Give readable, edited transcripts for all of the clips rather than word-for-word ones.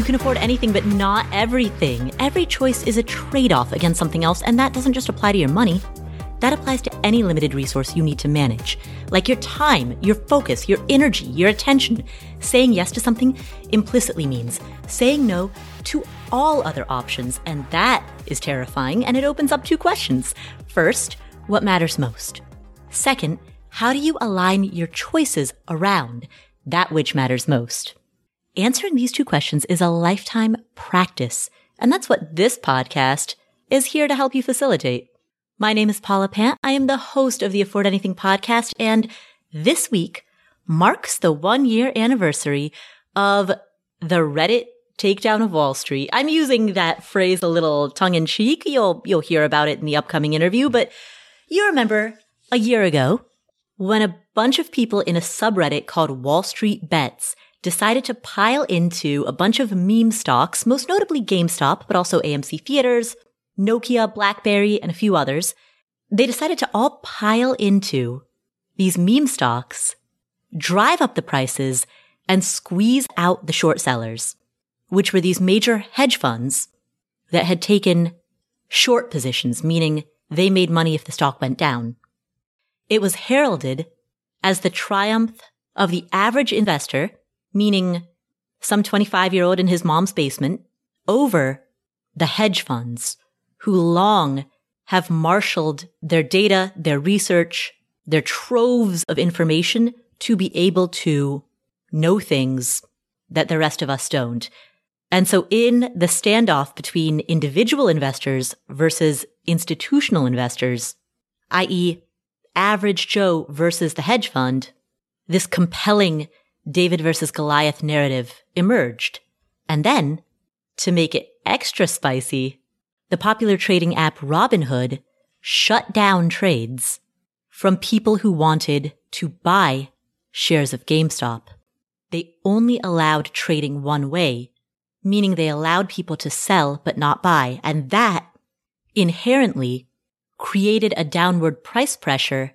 can afford anything, but not everything. Every choice is a trade-off against something else, and that doesn't just apply to your money. That applies to any limited resource you need to manage, like your time, your focus, your energy, your attention. Saying yes to something implicitly means saying no to all other options, and that is terrifying, and it opens up two questions. First, what matters most? Second, how do you align your choices around that which matters most? Answering these two questions is a lifetime practice, and that's what this podcast is here to help you facilitate. My name is Paula Pant. I am the host of the Afford Anything podcast, and this week marks the 1-year anniversary of the Reddit takedown of Wall Street. I'm using that phrase a little tongue-in-cheek. You'll hear about it in the upcoming interview, but you remember a year ago when a bunch of people in a subreddit called Wall Street Bets decided to pile into a bunch of meme stocks, most notably GameStop, but also AMC Theaters, Nokia, BlackBerry, and a few others. They decided to all pile into these meme stocks, drive up the prices, and squeeze out the short sellers, which were these major hedge funds that had taken short positions, meaning they made money if the stock went down. It was heralded as the triumph of the average investor, meaning some 25-year-old in his mom's basement, over the hedge funds, who long have marshaled their data, their research, their troves of information to be able to know things that the rest of us don't. And so in the standoff between individual investors versus institutional investors, i.e. average Joe versus the hedge fund, this compelling David versus Goliath narrative emerged. And then, to make it extra spicy, the popular trading app Robinhood shut down trades from people who wanted to buy shares of GameStop. They only allowed trading one way, meaning they allowed people to sell but not buy. And that inherently created a downward price pressure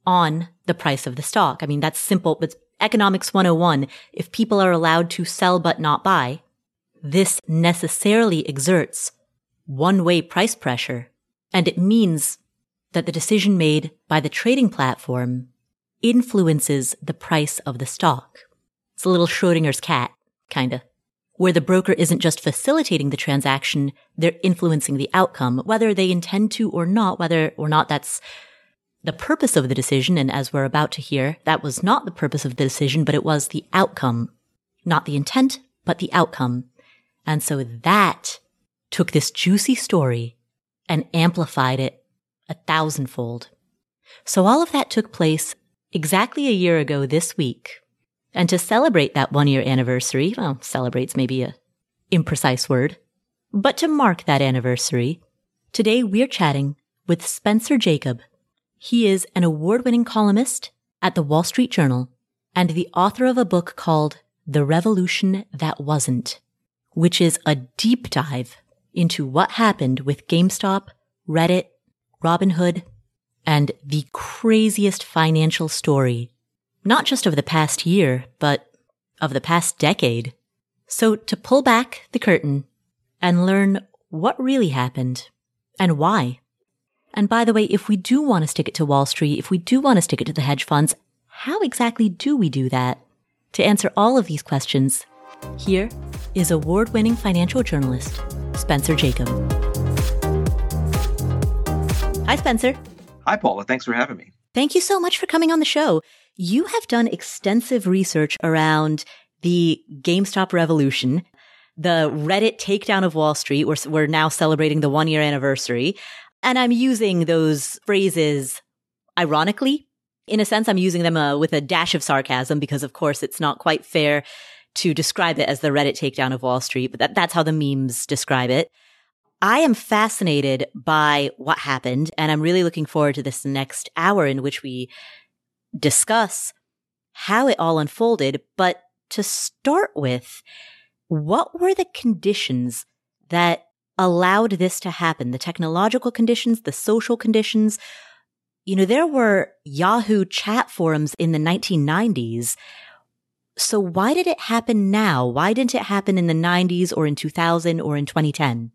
on the price of the stock. I mean, that's simple, but economics 101. If people are allowed to sell but not buy, this necessarily exerts one-way price pressure, and it means that the decision made by the trading platform influences the price of the stock. It's a little Schrodinger's cat, kinda, where the broker isn't just facilitating the transaction, they're influencing the outcome, whether they intend to or not, whether or not that's the purpose of the decision. And as we're about to hear, that was not the purpose of the decision, but it was the outcome, not the intent, but the outcome. And so that took this juicy story and amplified it 1,000-fold. So all of that took place exactly a year ago this week. And to celebrate that 1-year anniversary, well, celebrate's maybe a imprecise word, but to mark that anniversary, today we're chatting with Spencer Jakab. He is an award-winning columnist at the Wall Street Journal and the author of a book called The Revolution That Wasn't, which is a deep dive into what happened with GameStop, Reddit, Robinhood, and the craziest financial story, not just of the past year, but of the past decade. So to pull back the curtain and learn what really happened and why. And by the way, if we do want to stick it to Wall Street, if we do want to stick it to the hedge funds, how exactly do we do that? To answer all of these questions, here is award-winning financial journalist, Spencer Jakab. Hi, Spencer. Hi, Paula. Thanks for having me. Thank you so much for coming on the show. You have done extensive research around the GameStop revolution, the Reddit takedown of Wall Street. We're now celebrating the 1-year anniversary. And I'm using those phrases ironically. In a sense, I'm using them with a dash of sarcasm because, of course, it's not quite fair to describe it as the Reddit takedown of Wall Street, but that's how the memes describe it. I am fascinated by what happened, and I'm really looking forward to this next hour in which we discuss how it all unfolded. But to start with, what were the conditions that allowed this to happen? The technological conditions, the social conditions. You know, there were Yahoo chat forums in the 1990s. So why did it happen now? Why didn't it happen in the 90s or in 2000 or in 2010?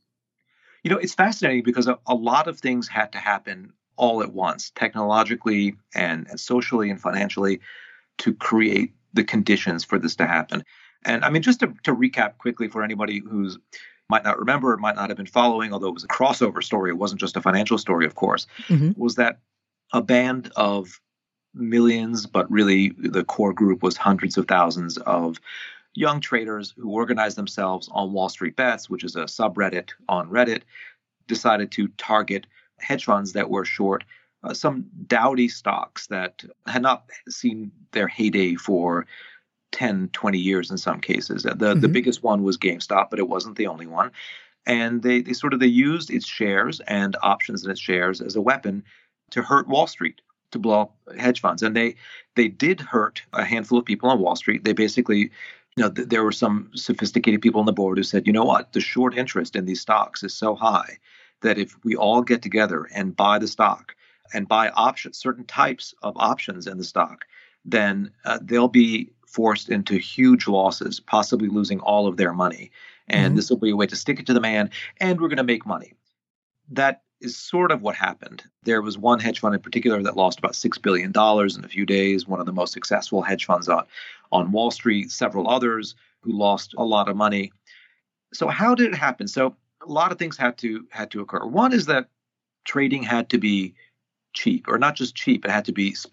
It's fascinating because a lot of things had to happen all at once, technologically and socially and financially, to create the conditions for this to happen. And I mean, just to recap quickly for anybody who's might not remember, might not have been following, although it was a crossover story, it wasn't just a financial story, of course, was that a band of millions, but really the core group was hundreds of thousands of young traders who organized themselves on Wall Street Bets, which is a subreddit on Reddit, decided to target hedge funds that were short some dowdy stocks that had not seen their heyday for 10, 20 years in some cases. The biggest one was GameStop, but it wasn't the only one. And they used its shares and options in its shares as a weapon to hurt Wall Street, to blow up hedge funds. And they did hurt a handful of people on Wall Street. They basically, there were some sophisticated people on the board who said, you know what, the short interest in these stocks is so high that if we all get together and buy the stock and buy options, certain types of options in the stock, then they'll be forced into huge losses, possibly losing all of their money. And this will be a way to stick it to the man, and we're going to make money. That is sort of what happened. There was one hedge fund in particular that lost about $6 billion in a few days, one of the most successful hedge funds on Wall Street, several others who lost a lot of money. So how did it happen? So a lot of things had to occur. One is that trading had to be cheap, or not just cheap, it had to be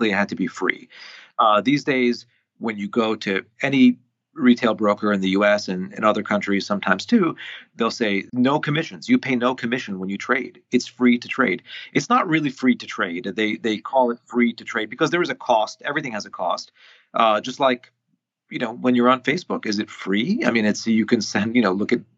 free. These days, when you go to any retail broker in the US and in other countries sometimes too, they'll say no commissions. You pay no commission when you trade. It's free to trade. It's not really free to trade. They call it free to trade because there is a cost. Everything has a cost. Just like, when you're on Facebook, is it free? I mean, you can send, look at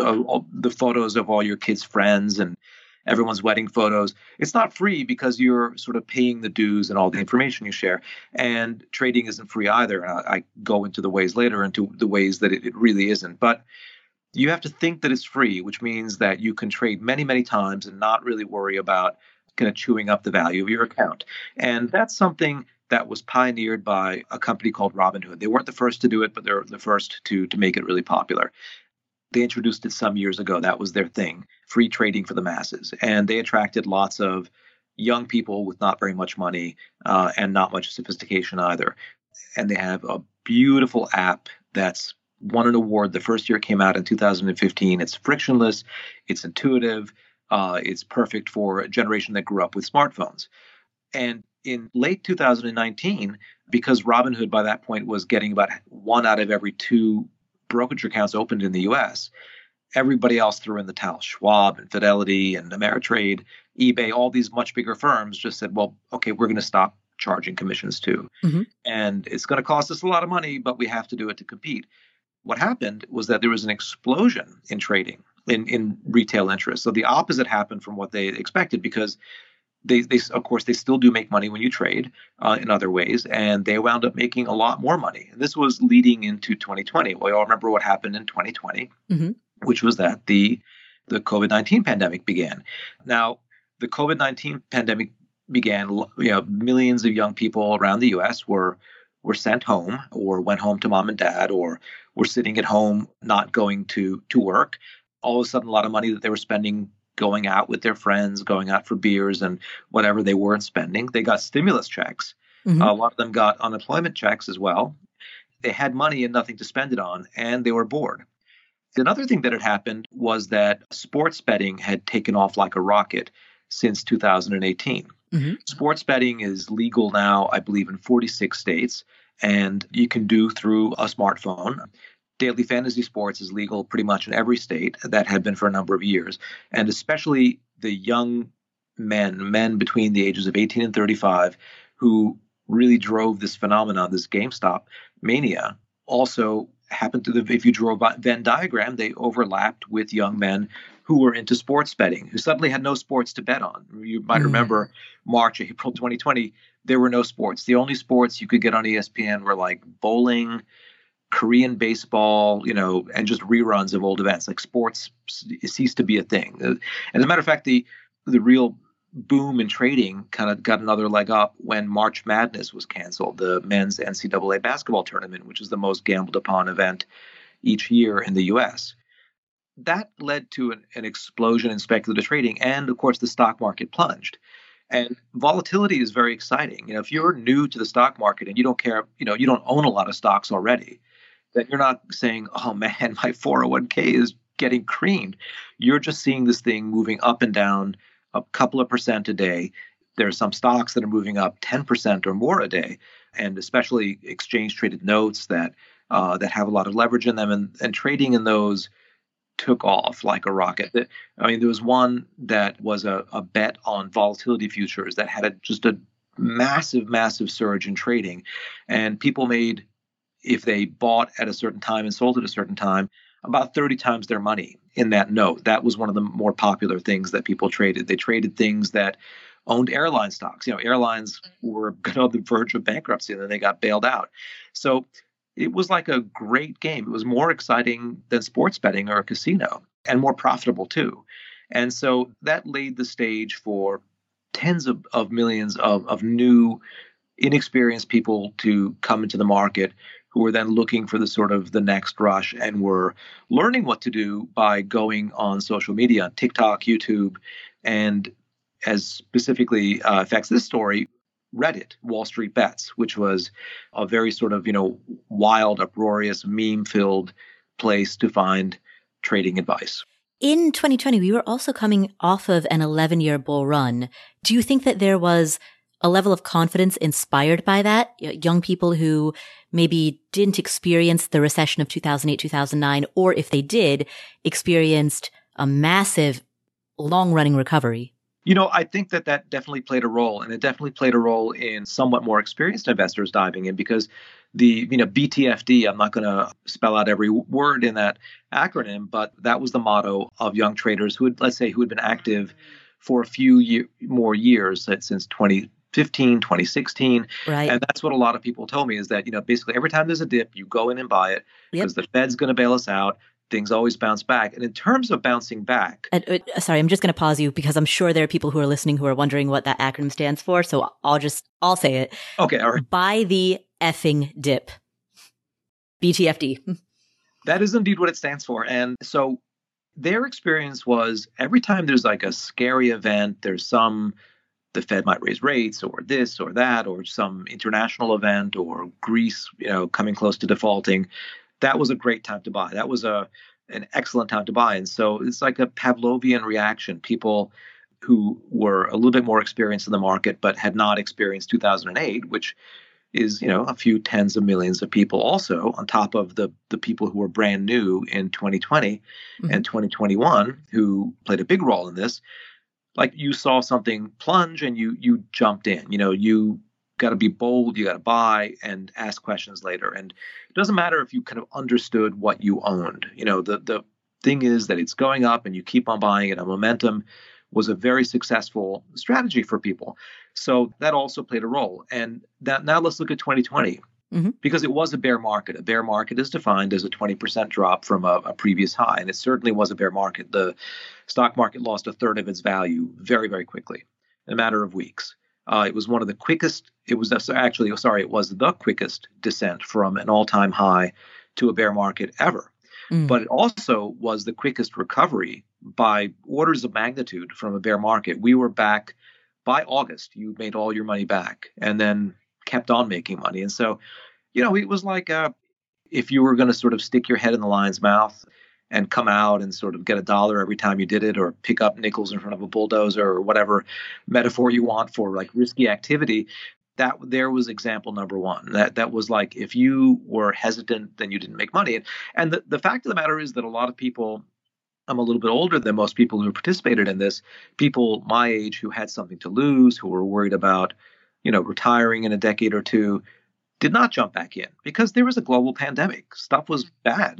the photos of all your kids' friends and everyone's wedding photos. It's not free because you're sort of paying the dues and all the information you share. And trading isn't free either. And I go into the ways later, into the ways that it really isn't. But you have to think that it's free, which means that you can trade many, many times and not really worry about kind of chewing up the value of your account. And that's something that was pioneered by a company called Robinhood. They weren't the first to do it, but they're the first to make it really popular. They introduced it some years ago. That was their thing, free trading for the masses. And they attracted lots of young people with not very much money and not much sophistication either. And they have a beautiful app that's won an award the first year it came out in 2015. It's frictionless. It's intuitive. It's perfect for a generation that grew up with smartphones. And in late 2019, because Robinhood by that point was getting about 1 out of every 2 brokerage accounts opened in the US, everybody else threw in the towel. Schwab and Fidelity and Ameritrade, eBay, all these much bigger firms just said, well, okay, we're going to stop charging commissions too. And it's going to cost us a lot of money, but we have to do it to compete. What happened was that there was an explosion in trading, in retail interest. So the opposite happened from what they expected, because they of course, they still do make money when you trade in other ways, and they wound up making a lot more money. And this was leading into 2020. We all remember what happened in 2020, which was that the COVID-19 pandemic began. Now, the COVID-19 pandemic began, millions of young people around the U.S. were sent home, or went home to mom and dad, or were sitting at home not going to work. All of a sudden, a lot of money that they were spending going out with their friends, going out for beers and whatever they weren't spending. They got stimulus checks. A lot of them got unemployment checks as well. They had money and nothing to spend it on, and they were bored. Another thing that had happened was that sports betting had taken off like a rocket since 2018. Sports betting is legal now, I believe, in 46 states, and you can do through a smartphone. Daily fantasy sports is legal pretty much in every state. That had been for a number of years. And especially the young men between the ages of 18 and 35, who really drove this phenomenon, this GameStop mania, also happened to, if you drew a Venn diagram, they overlapped with young men who were into sports betting, who suddenly had no sports to bet on. You might remember March, April 2020, there were no sports. The only sports you could get on ESPN were like bowling, Korean baseball, and just reruns of old events. Like sports ceased to be a thing. As a matter of fact, the real boom in trading kind of got another leg up when March Madness was canceled, the men's NCAA basketball tournament, which is the most gambled upon event each year in the US. That led to an explosion in speculative trading. And of course, the stock market plunged. And volatility is very exciting. If you're new to the stock market and you don't care, you don't own a lot of stocks already, that you're not saying, oh man, my 401k is getting creamed. You're just seeing this thing moving up and down a couple of percent a day. There are some stocks that are moving up 10% or more a day, and especially exchange traded notes that have a lot of leverage in them, and trading in those took off like a rocket. I mean, there was one that was a bet on volatility futures that had just a massive, massive surge in trading. And people made, if they bought at a certain time and sold at a certain time, about 30 times their money in that note. That was one of the more popular things that people traded. They traded things that owned airline stocks. Airlines were on the verge of bankruptcy and then they got bailed out. So it was like a great game. It was more exciting than sports betting or a casino, and more profitable too. And so that laid the stage for tens of millions of new, inexperienced people to come into the market, who were then looking for the next rush and were learning what to do by going on social media, TikTok, YouTube, and as specifically affects this story, Reddit, Wall Street Bets, which was a very wild, uproarious, meme-filled place to find trading advice. In 2020, we were also coming off of an 11-year bull run. Do you think that there was a level of confidence inspired by that? Young people who maybe didn't experience the recession of 2008, 2009, or if they did, experienced a massive, long-running recovery? I think that definitely played a role, and it definitely played a role in somewhat more experienced investors diving in, because the BTFD, I'm not going to spell out every word in that acronym, but that was the motto of young traders who had been active for a few more years, since 2015, 2016. Right. And that's what a lot of people told me, is that, basically every time there's a dip, you go in and buy it because the Fed's going to bail us out. Things always bounce back. And in terms of bouncing back... sorry, I'm just going to pause you because I'm sure there are people who are listening who are wondering what that acronym stands for. So I'll say it. Okay, all right. Buy the effing dip. BTFD. That is indeed what it stands for. And so their experience was, every time there's like a scary event, there's the Fed might raise rates or this or that, or some international event, or Greece, coming close to defaulting, that was a great time to buy. That was an excellent time to buy. And so it's like a Pavlovian reaction. People who were a little bit more experienced in the market but had not experienced 2008, which is, a few tens of millions of people also, on top of the people who were brand new in 2020 and 2021, who played a big role in this. Like, you saw something plunge and you jumped in. You got to be bold, you got to buy and ask questions later. And it doesn't matter if you kind of understood what you owned. The thing is that it's going up and you keep on buying it. And momentum was a very successful strategy for people. So that also played a role. And now let's look at 2020, because it was a bear market. A bear market is defined as a 20% drop from a previous high. And it certainly was a bear market. The stock market lost a third of its value very, very quickly in a matter of weeks. It was one of the quickest. It was the quickest descent from an all-time high to a bear market ever. But it also was the quickest recovery by orders of magnitude from a bear market. We were back by August. You made all your money back and then kept on making money. And so, it was like if you were going to sort of stick your head in the lion's mouth and come out and sort of get $1 every time you did it, or pick up nickels in front of a bulldozer, or whatever metaphor you want for like risky activity, that there was example number one. That was like, if you were hesitant, then you didn't make money. And the fact of the matter is that a lot of people, I'm a little bit older than most people who participated in this, people my age who had something to lose, who were worried about, retiring in a decade or two, did not jump back in because there was a global pandemic. Stuff was bad,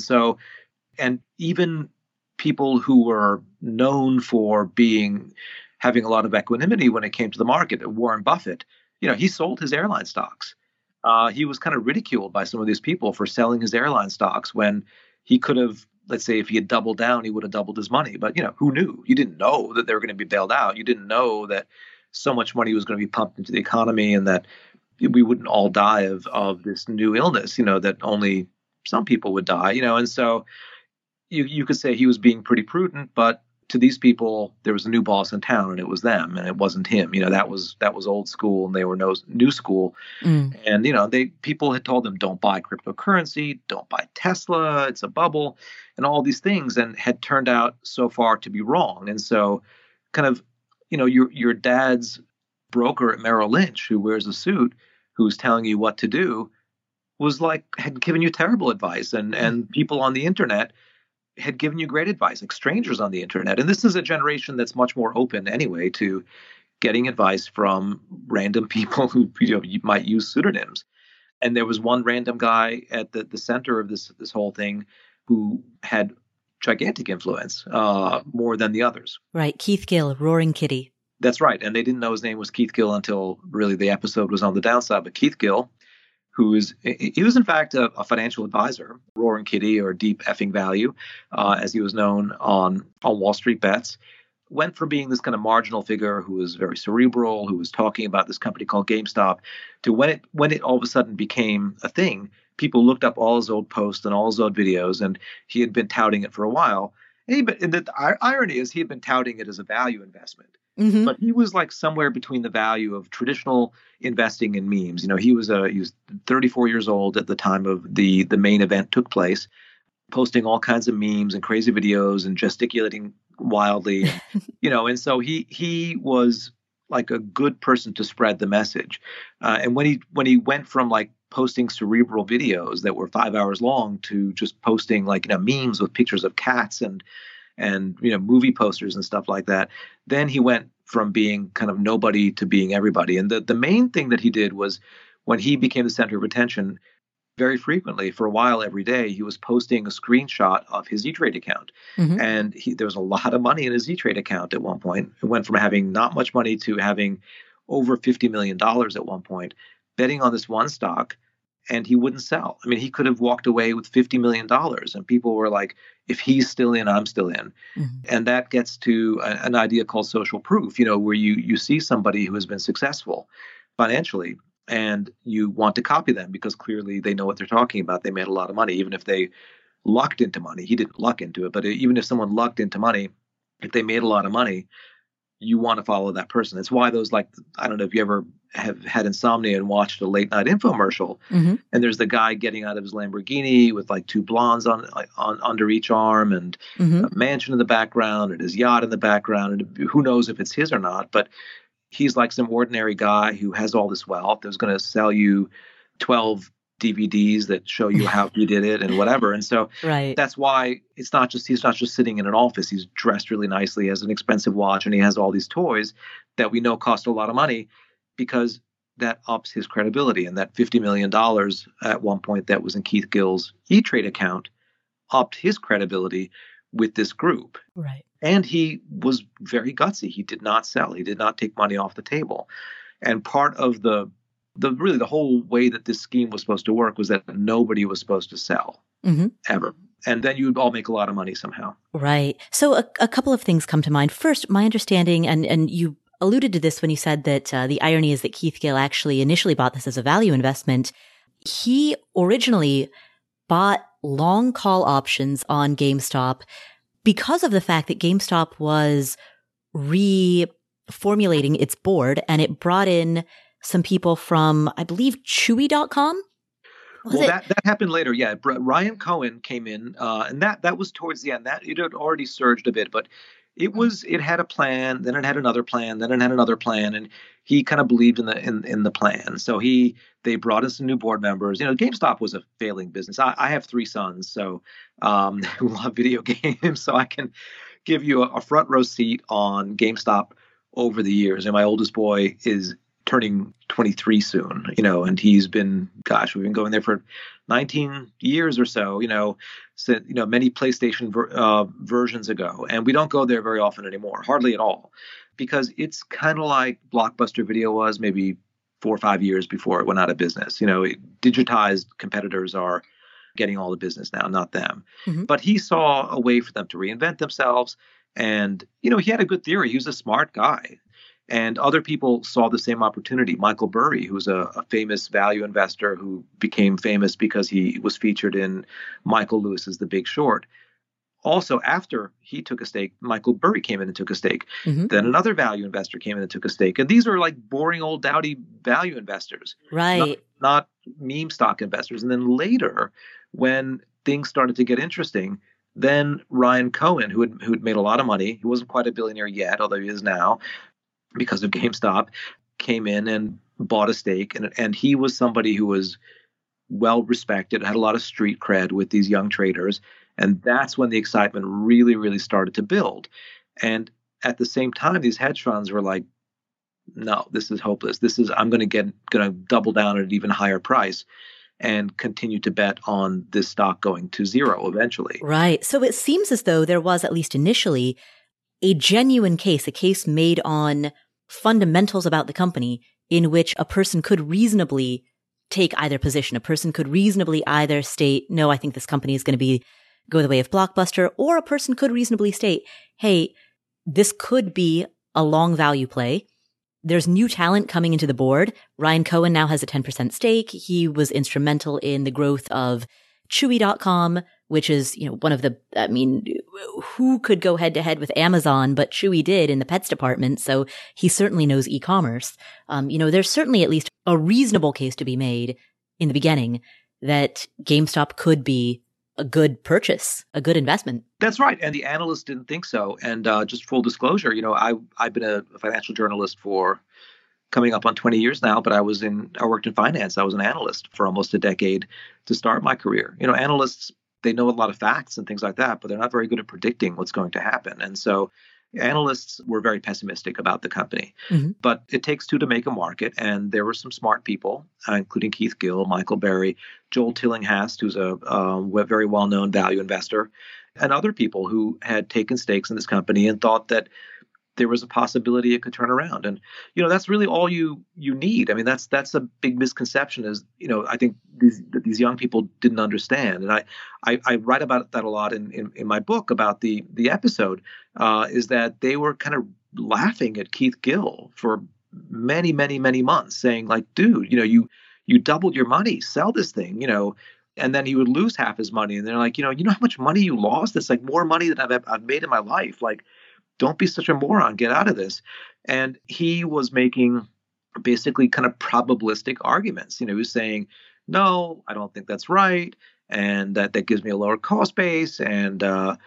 and even people who were known for having a lot of equanimity when it came to the market, Warren Buffett, he sold his airline stocks. He was kind of ridiculed by some of these people for selling his airline stocks when he could have, let's say, if he had doubled down, he would have doubled his money. But, who knew? You didn't know that they were going to be bailed out. You didn't know that so much money was going to be pumped into the economy and that we wouldn't all die of this new illness, that only some people would die, and so you could say he was being pretty prudent, but to these people, there was a new boss in town and it was them and it wasn't him. That was old school and they were new school. And, people had told them, don't buy cryptocurrency, don't buy Tesla, it's a bubble and all these things, and had turned out so far to be wrong. And so kind of, your dad's broker at Merrill Lynch who wears a suit, who's telling you what to do, had given you terrible advice, and people on the internet had given you great advice, like strangers on the internet. And this is a generation that's much more open anyway to getting advice from random people who you might use pseudonyms. And there was one random guy at the center of this whole thing who had gigantic influence, more than the others. Right. Keith Gill, Roaring Kitty. That's right. And they didn't know his name was Keith Gill until really the episode was on the downside. But Keith Gill, he was in fact a financial advisor, Roaring Kitty, or Deep Effing Value, as he was known on Wall Street Bets, went from being this kind of marginal figure who was very cerebral, who was talking about this company called GameStop, to when it all of a sudden became a thing, people looked up all his old posts and all his old videos, and he had been touting it for a while. And the irony is he had been touting it as a value investment. Mm-hmm. But he was like somewhere between the value of traditional investing in memes. He was 34 years old at the time of the main event took place, posting all kinds of memes and crazy videos and gesticulating wildly. And so he was like a good person to spread the message. And when he went from like posting cerebral videos that were 5 hours long to just posting like memes with pictures of cats and movie posters and stuff like that, then he went from being kind of nobody to being everybody. And the main thing that he did was, when he became the center of attention, very frequently for a while every day, he was posting a screenshot of his E-Trade account. Mm-hmm. And there was a lot of money in his E-Trade account at one point. It went from having not much money to having over $50 million at one point, betting on this one stock. And he wouldn't sell. I mean, he could have walked away with $50 million. And people were like, if he's still in, I'm still in. Mm-hmm. And that gets to an idea called social proof, where you see somebody who has been successful financially and you want to copy them because clearly they know what they're talking about. They made a lot of money, even if they lucked into money. He didn't luck into it, but even if someone lucked into money, if they made a lot of money, you want to follow that person. It's why those, like, I don't know if you ever have had insomnia and watched a late night infomercial, Mm-hmm. and there's the guy getting out of his Lamborghini with like two blondes on under each arm and Mm-hmm. a mansion in the background and his yacht in the background. And who knows if it's his or not, but he's like some ordinary guy who has all this wealth that was going to sell you 12 DVDs that show you how he did it and whatever. And so Right. that's why he's not just sitting in an office. He's dressed really nicely, has an expensive watch, and he has all these toys that we know cost a lot of money, because that ups his credibility. And that $50 million at one point that was in Keith Gill's E-Trade account upped his credibility with this group. Right. And he was very gutsy. He did not sell. He did not take money off the table. And part of the whole way that this scheme was supposed to work was that nobody was supposed to sell Mm-hmm. ever. And then you'd all make a lot of money somehow. Right. So a couple of things come to mind. First, my understanding, and you alluded to this when you said that the irony is that Keith Gill actually initially bought this as a value investment. He originally bought long call options on GameStop because of the fact that GameStop was reformulating its board, and it brought in some people from, I believe, Chewy.com. That happened later. Yeah. Ryan Cohen came in, and that was towards the end. That it had already surged a bit, but it had a plan, then it had another plan, then it had another plan, and he kind of believed in the plan. So they brought in some new board members. GameStop was a failing business. I have 3 sons, so who love video games, so I can give you a front row seat on GameStop over the years. And my oldest boy is turning 23 soon, and he's been, we've been going there for 19 years or so, since, many PlayStation versions ago. And we don't go there very often anymore, hardly at all, because it's kind of like Blockbuster Video was maybe 4 or 5 years before it went out of business. Digitized competitors are getting all the business now, not them. Mm-hmm. But he saw a way for them to reinvent themselves. And, he had a good theory. He was a smart guy. And other people saw the same opportunity. Michael Burry, who's a famous value investor who became famous because he was featured in Michael Lewis's The Big Short. Also, after he took a stake, Michael Burry came in and took a stake. Mm-hmm. Then another value investor came in and took a stake. And these are like boring old dowdy value investors. Right. Not meme stock investors. And then later, when things started to get interesting, then Ryan Cohen, who had made a lot of money, he wasn't quite a billionaire yet, although he is now, because of GameStop, came in and bought a stake. And he was somebody who was well respected, had a lot of street cred with these young traders. And that's when the excitement really, really started to build. And at the same time, these hedge funds were like, no, this is hopeless. I'm going to double down at an even higher price and continue to bet on this stock going to zero eventually. Right. So it seems as though there was, at least initially, a genuine case, a case made on fundamentals about the company in which a person could reasonably take either position. A person could reasonably either state, no, I think this company is going to go the way of Blockbuster, or a person could reasonably state, hey, this could be a long value play. There's new talent coming into the board. Ryan Cohen now has a 10% stake. He was instrumental in the growth of Chewy.com, which is, one of the, who could go head to head with Amazon, but Chewy did in the pets department. So he certainly knows e-commerce. There's certainly at least a reasonable case to be made in the beginning that GameStop could be a good purchase, a good investment. That's right. And the analysts didn't think so. And just full disclosure, I've been a financial journalist for coming up on 20 years now, but I worked in finance. I was an analyst for almost a decade to start my career. Analysts, they know a lot of facts and things like that, but they're not very good at predicting what's going to happen. And so analysts were very pessimistic about the company. Mm-hmm. But it takes two to make a market. And there were some smart people, including Keith Gill, Michael Burry, Joel Tillinghast, who's a very well-known value investor, and other people who had taken stakes in this company and thought that there was a possibility it could turn around. And, that's really all you need. I mean, that's a big misconception is, I think these young people didn't understand. And I write about that a lot in my book about the episode, is that they were kind of laughing at Keith Gill for many, many, many months saying like, dude, you doubled your money, sell this thing, and then he would lose half his money. And they're like, you know how much money you lost? It's like more money than I've made in my life. Like, don't be such a moron. Get out of this. And he was making basically kind of probabilistic arguments. He was saying, no, I don't think that's right. And that gives me a lower cost base. And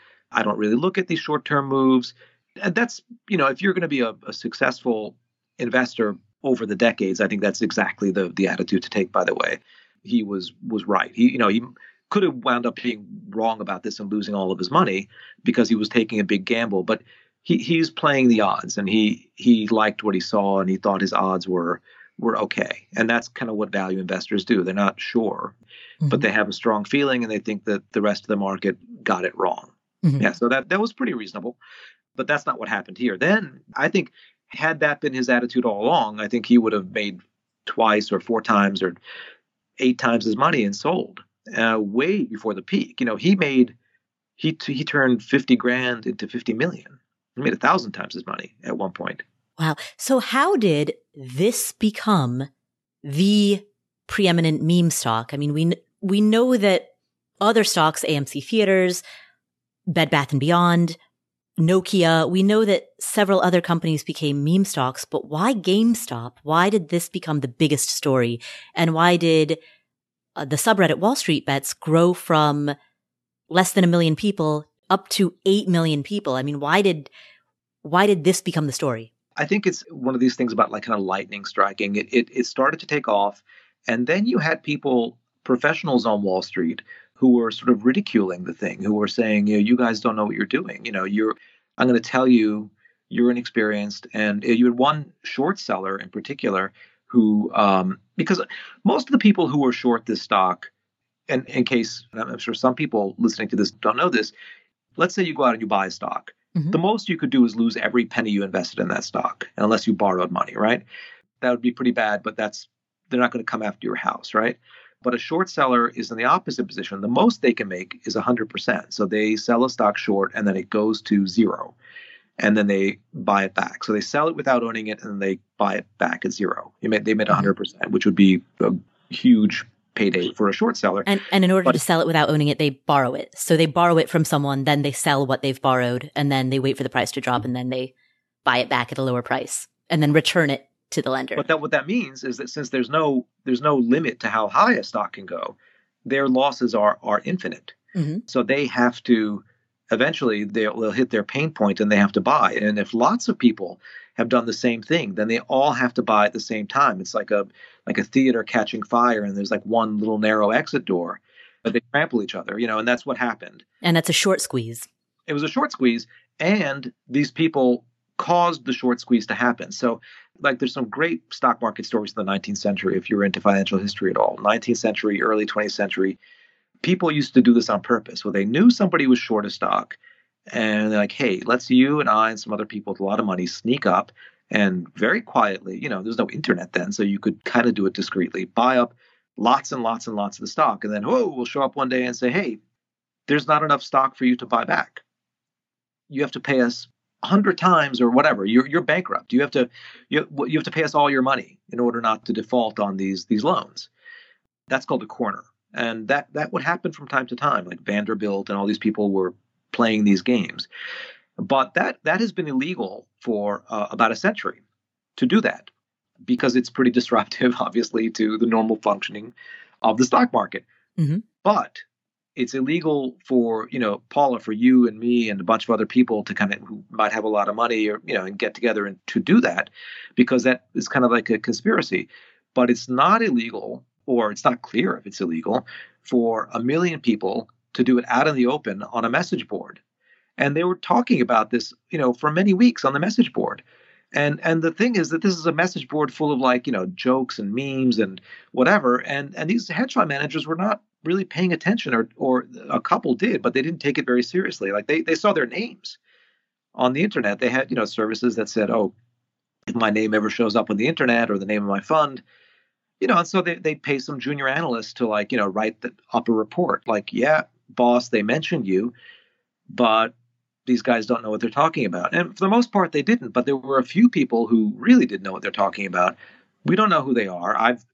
I don't really look at these short-term moves. And that's, if you're going to be a successful investor over the decades, I think that's exactly the attitude to take, by the way. He was right. He could have wound up being wrong about this and losing all of his money because he was taking a big gamble. But he's playing the odds, and he liked what he saw, and he thought his odds were okay. And that's kind of what value investors do. They're not sure, mm-hmm. but they have a strong feeling, and they think that the rest of the market got it wrong. Mm-hmm. Yeah, so that was pretty reasonable. But that's not what happened here. Then I think had that been his attitude all along, I think he would have made twice or four times or 8 times his money and sold way before the peak. He turned 50 grand into 50 million. He made 1,000 times his money at one point. Wow. So how did this become the preeminent meme stock? I mean, we know that other stocks, AMC Theaters, Bed Bath & Beyond, Nokia, we know that several other companies became meme stocks, but why GameStop? Why did this become the biggest story? And why did the subreddit Wall Street Bets grow from less than 1 million people up to 8 million people? I mean, why did this become the story? I think it's one of these things about like kind of lightning striking. It started to take off. And then you had people, professionals on Wall Street, who were sort of ridiculing the thing, who were saying, you guys don't know what you're doing. I'm going to tell you, you're inexperienced. And you had one short seller in particular who, because most of the people who were short this stock, and in case, I'm sure some people listening to this don't know this, let's say you go out and you buy a stock. Mm-hmm. The most you could do is lose every penny you invested in that stock, unless you borrowed money, right? That would be pretty bad, but they're not going to come after your house, right? But a short seller is in the opposite position. The most they can make is 100%. So they sell a stock short and then it goes to zero. And then they buy it back. So they sell it without owning it and then they buy it back at zero. They made 100%, which would be a huge payday for a short seller. And in order to sell it without owning it, they borrow it. So they borrow it from someone, then they sell what they've borrowed, and then they wait for the price to drop, and then they buy it back at a lower price, and then return it to the lender. But what that means is that since there's no limit to how high a stock can go, their losses are infinite. Mm-hmm. So they have to eventually they'll hit their pain point and they have to buy. And if lots of people have done the same thing, then they all have to buy at the same time. It's like a theater catching fire, and there's like one little narrow exit door, but they trample each other, and that's what happened. And that's a short squeeze. It was a short squeeze, and these people caused the short squeeze to happen. So like there's some great stock market stories in the 19th century if you're into financial history at all. 19th century, early 20th century, people used to do this on purpose. Well, they knew somebody was short a stock, and they're like, hey, let's you and I and some other people with a lot of money sneak up and very quietly, there's no internet then, so you could kind of do it discreetly, buy up lots and lots and lots of the stock. And then, we'll show up one day and say, hey, there's not enough stock for you to buy back. You have to pay us 100 times or whatever. You're bankrupt. You have to pay us all your money in order not to default on these loans. That's called a corner. And that would happen from time to time. Like Vanderbilt and all these people were playing these games. But that has been illegal for about a century to do that, because it's pretty disruptive, obviously, to the normal functioning of the stock market. Mm-hmm. But it's illegal for, Paula, for you and me and a bunch of other people to who might have a lot of money or, and get together and to do that, because that is kind of like a conspiracy. But it's not illegal, or it's not clear if it's illegal, for 1 million people to do it out in the open on a message board. And they were talking about this, for many weeks on the message board. And the thing is that this is a message board full of jokes and memes and whatever. And these hedge fund managers were not really paying attention, or a couple did, but they didn't take it very seriously. Like they saw their names on the internet. They had, services that said, oh, if my name ever shows up on the internet or the name of my fund, and so they'd pay some junior analyst to write up a report. Like, yeah, boss, they mentioned you, but these guys don't know what they're talking about. And for the most part, they didn't. But there were a few people who really did know what they're talking about. We don't know who they are.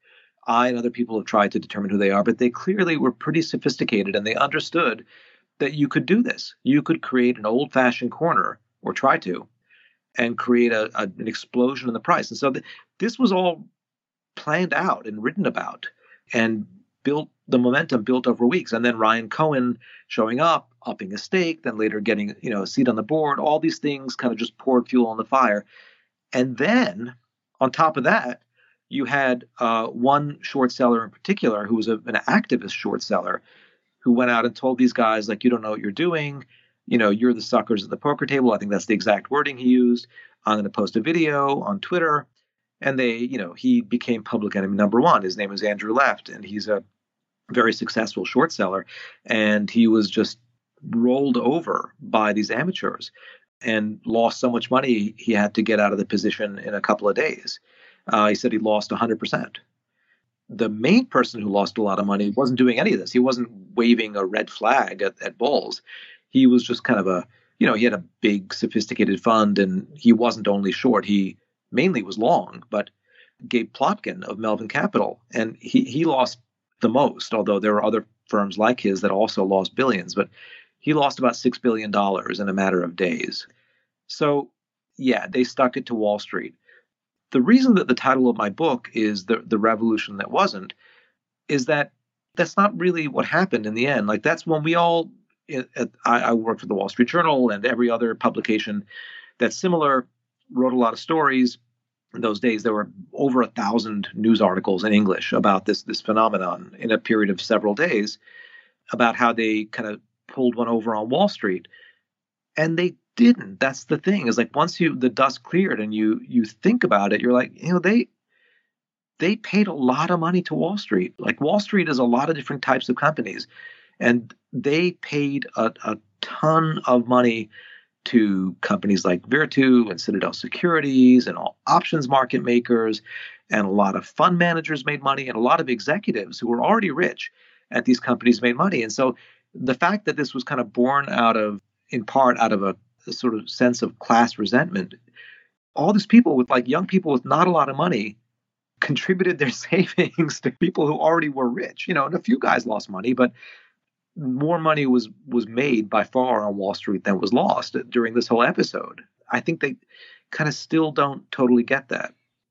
I and other people have tried to determine who they are, but they clearly were pretty sophisticated, and they understood that you could do this. You could create an old-fashioned corner, or try to, and create an explosion in the price. And so this was all planned out and written about, and the momentum built over weeks. And then Ryan Cohen showing up, upping a stake, then later getting a seat on the board. All these things kind of just poured fuel on the fire. And then on top of that, you had one short seller in particular who was an activist short seller who went out and told these guys, like, you don't know what you're doing. You're the suckers at the poker table. I think that's the exact wording he used. I'm going to post a video on Twitter. And he became public enemy number one. His name is Andrew Left, and he's a very successful short seller. And he was just rolled over by these amateurs and lost so much money, he had to get out of the position in a couple of days. He said he lost 100%. The main person who lost a lot of money wasn't doing any of this. He wasn't waving a red flag at bulls. He was just kind of he had a big, sophisticated fund, and he wasn't only short. He mainly was long, but Gabe Plotkin of Melvin Capital, and he lost the most, although there were other firms like his that also lost billions, but he lost about $6 billion in a matter of days. So, yeah, they stuck it to Wall Street. The reason that the title of my book is The Revolution That Wasn't is that that's not really what happened in the end. Like, that's when we all, I worked for the Wall Street Journal and every other publication that's similar, wrote a lot of stories. In those days, there were over 1,000 news articles in English about this phenomenon in a period of several days, about how they kind of pulled one over on Wall Street. And they didn't. That's the thing, is like once the dust cleared and you think about it, you're like, they paid a lot of money to Wall Street. Like, Wall Street is a lot of different types of companies, and they paid a ton of money to companies like Virtu and Citadel Securities and all options market makers and a lot of fund managers made money, and a lot of executives who were already rich at these companies made money. And so the fact that this was kind of born in part out of a sort of sense of class resentment, all these people with like young people with not a lot of money contributed their savings to people who already were rich. And a few guys lost money, but more money was made by far on Wall Street than was lost during this whole episode. I think they kind of still don't totally get that.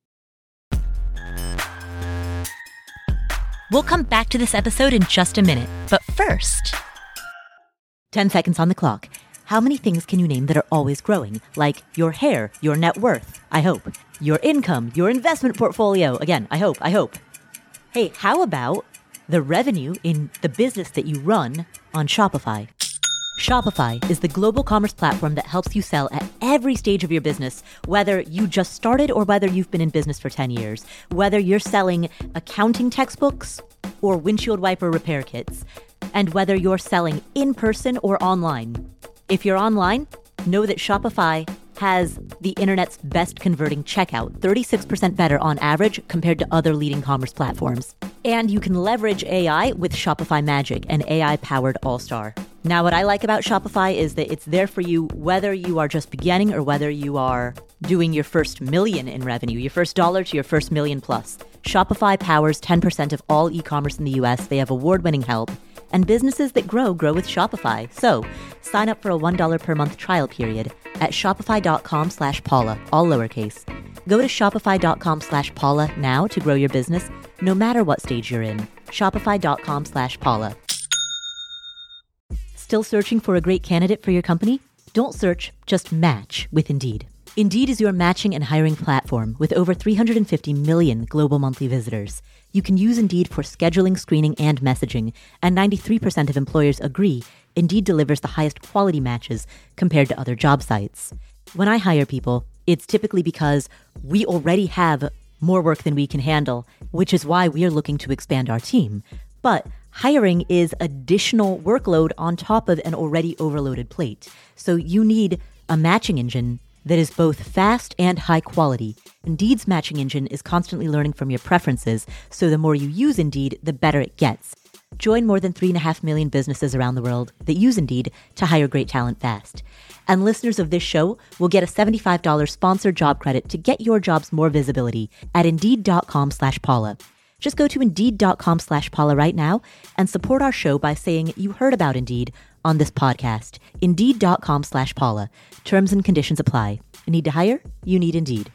We'll come back to this episode in just a minute. But first, 10 seconds on the clock. How many things can you name that are always growing? Like your hair, your net worth, I hope. Your income, your investment portfolio. Again, I hope. Hey, how about the revenue in the business that you run on Shopify? Shopify is the global commerce platform that helps you sell at every stage of your business, whether you just started or whether you've been in business for 10 years, whether you're selling accounting textbooks or windshield wiper repair kits, and whether you're selling in person or online. If you're online, know that Shopify has the internet's best converting checkout, 36% better on average compared to other leading commerce platforms. And you can leverage AI with Shopify Magic, an AI-powered all-star. Now, what I like about Shopify is that it's there for you whether you are just beginning or whether you are doing your first million in revenue, your first dollar to your first million plus. Shopify powers 10% of all e-commerce in the US. They have award-winning help. And businesses that grow with Shopify. So sign up for a $1 per month trial period at shopify.com/Paula, all lowercase. Go to shopify.com/Paula now to grow your business, no matter what stage you're in. Shopify.com/Paula. Still searching for a great candidate for your company? Don't search, just match with Indeed. Indeed is your matching and hiring platform with over 350 million global monthly visitors. You can use Indeed for scheduling, screening, and messaging, and 93% of employers agree Indeed delivers the highest quality matches compared to other job sites. When I hire people, it's typically because we already have more work than we can handle, which is why we are looking to expand our team. But hiring is additional workload on top of an already overloaded plate. So you need a matching engine that is both fast and high quality. Indeed's matching engine is constantly learning from your preferences, so the more you use Indeed, the better it gets. Join more than 3.5 million businesses around the world that use Indeed to hire great talent fast. And listeners of this show will get a $75 sponsored job credit to get your jobs more visibility at Indeed.com/Paula. Just go to Indeed.com/Paula right now and support our show by saying you heard about Indeed on this podcast. Indeed.com/Paula. Terms and conditions apply. Need to hire? You need Indeed.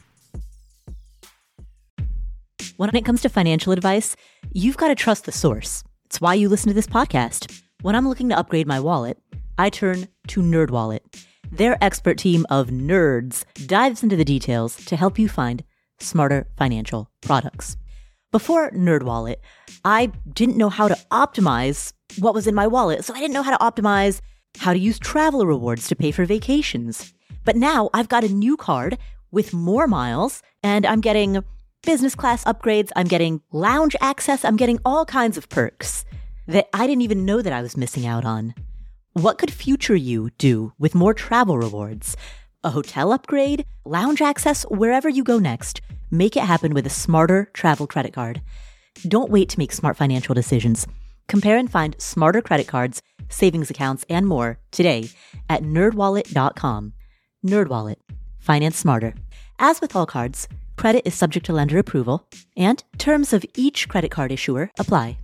When it comes to financial advice, you've got to trust the source. It's why you listen to this podcast. When I'm looking to upgrade my wallet, I turn to NerdWallet. Their expert team of nerds dives into the details to help you find smarter financial products. Before NerdWallet, I didn't know how to optimize what was in my wallet, so I didn't know how to optimize how to use travel rewards to pay for vacations. But now I've got a new card with more miles, and I'm getting business class upgrades, I'm getting lounge access, I'm getting all kinds of perks that I didn't even know that I was missing out on. What could future you do with more travel rewards? A hotel upgrade? Lounge access? Wherever you go next, make it happen with a smarter travel credit card. Don't wait to make smart financial decisions. Compare and find smarter credit cards, savings accounts, and more today at nerdwallet.com. NerdWallet. Finance smarter. As with all cards, credit is subject to lender approval, and terms of each credit card issuer apply.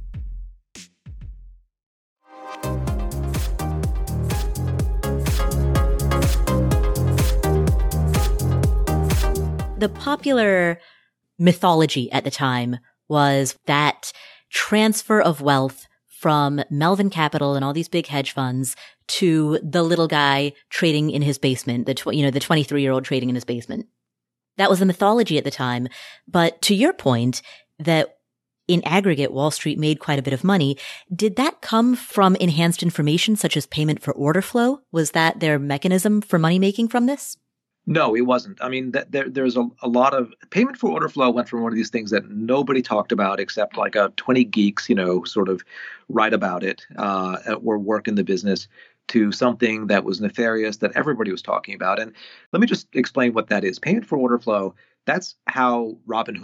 The popular mythology at the time was that transfer of wealth from Melvin Capital and all these big hedge funds to the little guy trading in his basement, the 23-year-old trading in his basement. That was the mythology at the time. But to your point, that in aggregate, Wall Street made quite a bit of money. Did that come from enhanced information such as payment for order flow? Was that their mechanism for money making from this? No, it wasn't. I mean, there's a lot of payment for order flow went from one of these things that nobody talked about except like 20 geeks, sort of write about it or work in the business, to something that was nefarious that everybody was talking about. And let me just explain what that is. Payment for order flow, that's how Robinhood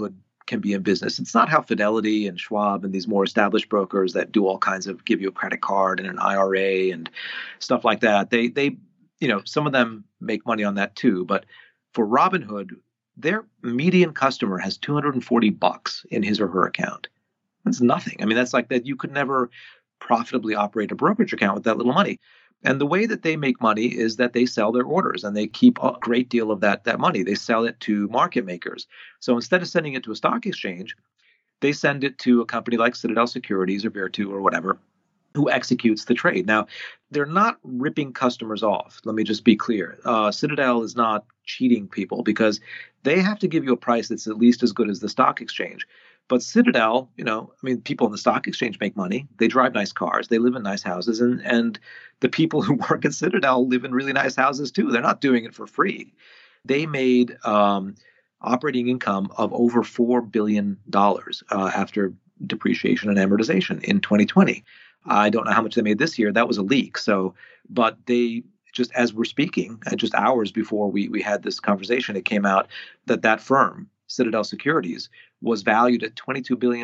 can be in business. It's not how Fidelity and Schwab and these more established brokers that do all kinds of give you a credit card and an IRA and stuff like that. They some of them make money on that too. But for Robinhood, their median customer has $240 in his or her account. That's nothing. I mean, that's like that. You could never profitably operate a brokerage account with that little money. And the way that they make money is that they sell their orders and they keep a great deal of that money. They sell it to market makers. So instead of sending it to a stock exchange, they send it to a company like Citadel Securities or Virtu or whatever, who executes the trade. Now, they're not ripping customers off. Let me just be clear. Citadel is not cheating people because they have to give you a price that's at least as good as the stock exchange. But Citadel, people in the stock exchange make money. They drive nice cars. They live in nice houses. And the people who work at Citadel live in really nice houses too. They're not doing it for free. They made operating income of over $4 billion after depreciation and amortization in 2020. I don't know how much they made this year. That was a leak. But they just, as we're speaking, just hours before we had this conversation, it came out that firm, Citadel Securities, was valued at $22 billion.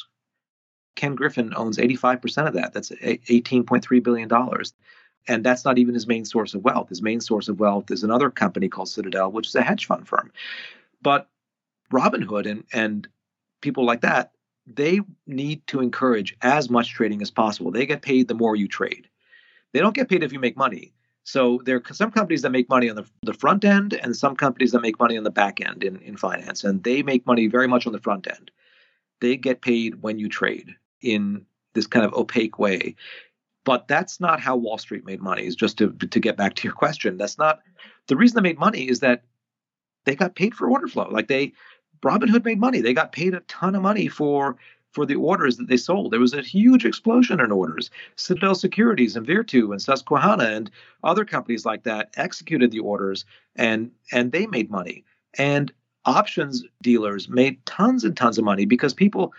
Ken Griffin owns 85% of that. That's $18.3 billion. And that's not even his main source of wealth. His main source of wealth is another company called Citadel, which is a hedge fund firm. But Robinhood and people like that, they need to encourage as much trading as possible. They get paid the more you trade. They don't get paid if you make money. So there are some companies that make money on the front end and some companies that make money on the back end in finance. And they make money very much on the front end. They get paid when you trade in this kind of opaque way. But that's not how Wall Street made money, is just to get back to your question. That's not the reason they made money is that they got paid for order flow. Robinhood made money. They got paid a ton of money for the orders that they sold. There was a huge explosion in orders. Citadel Securities and Virtu and Susquehanna and other companies like that executed the orders and they made money. And options dealers made tons and tons of money because people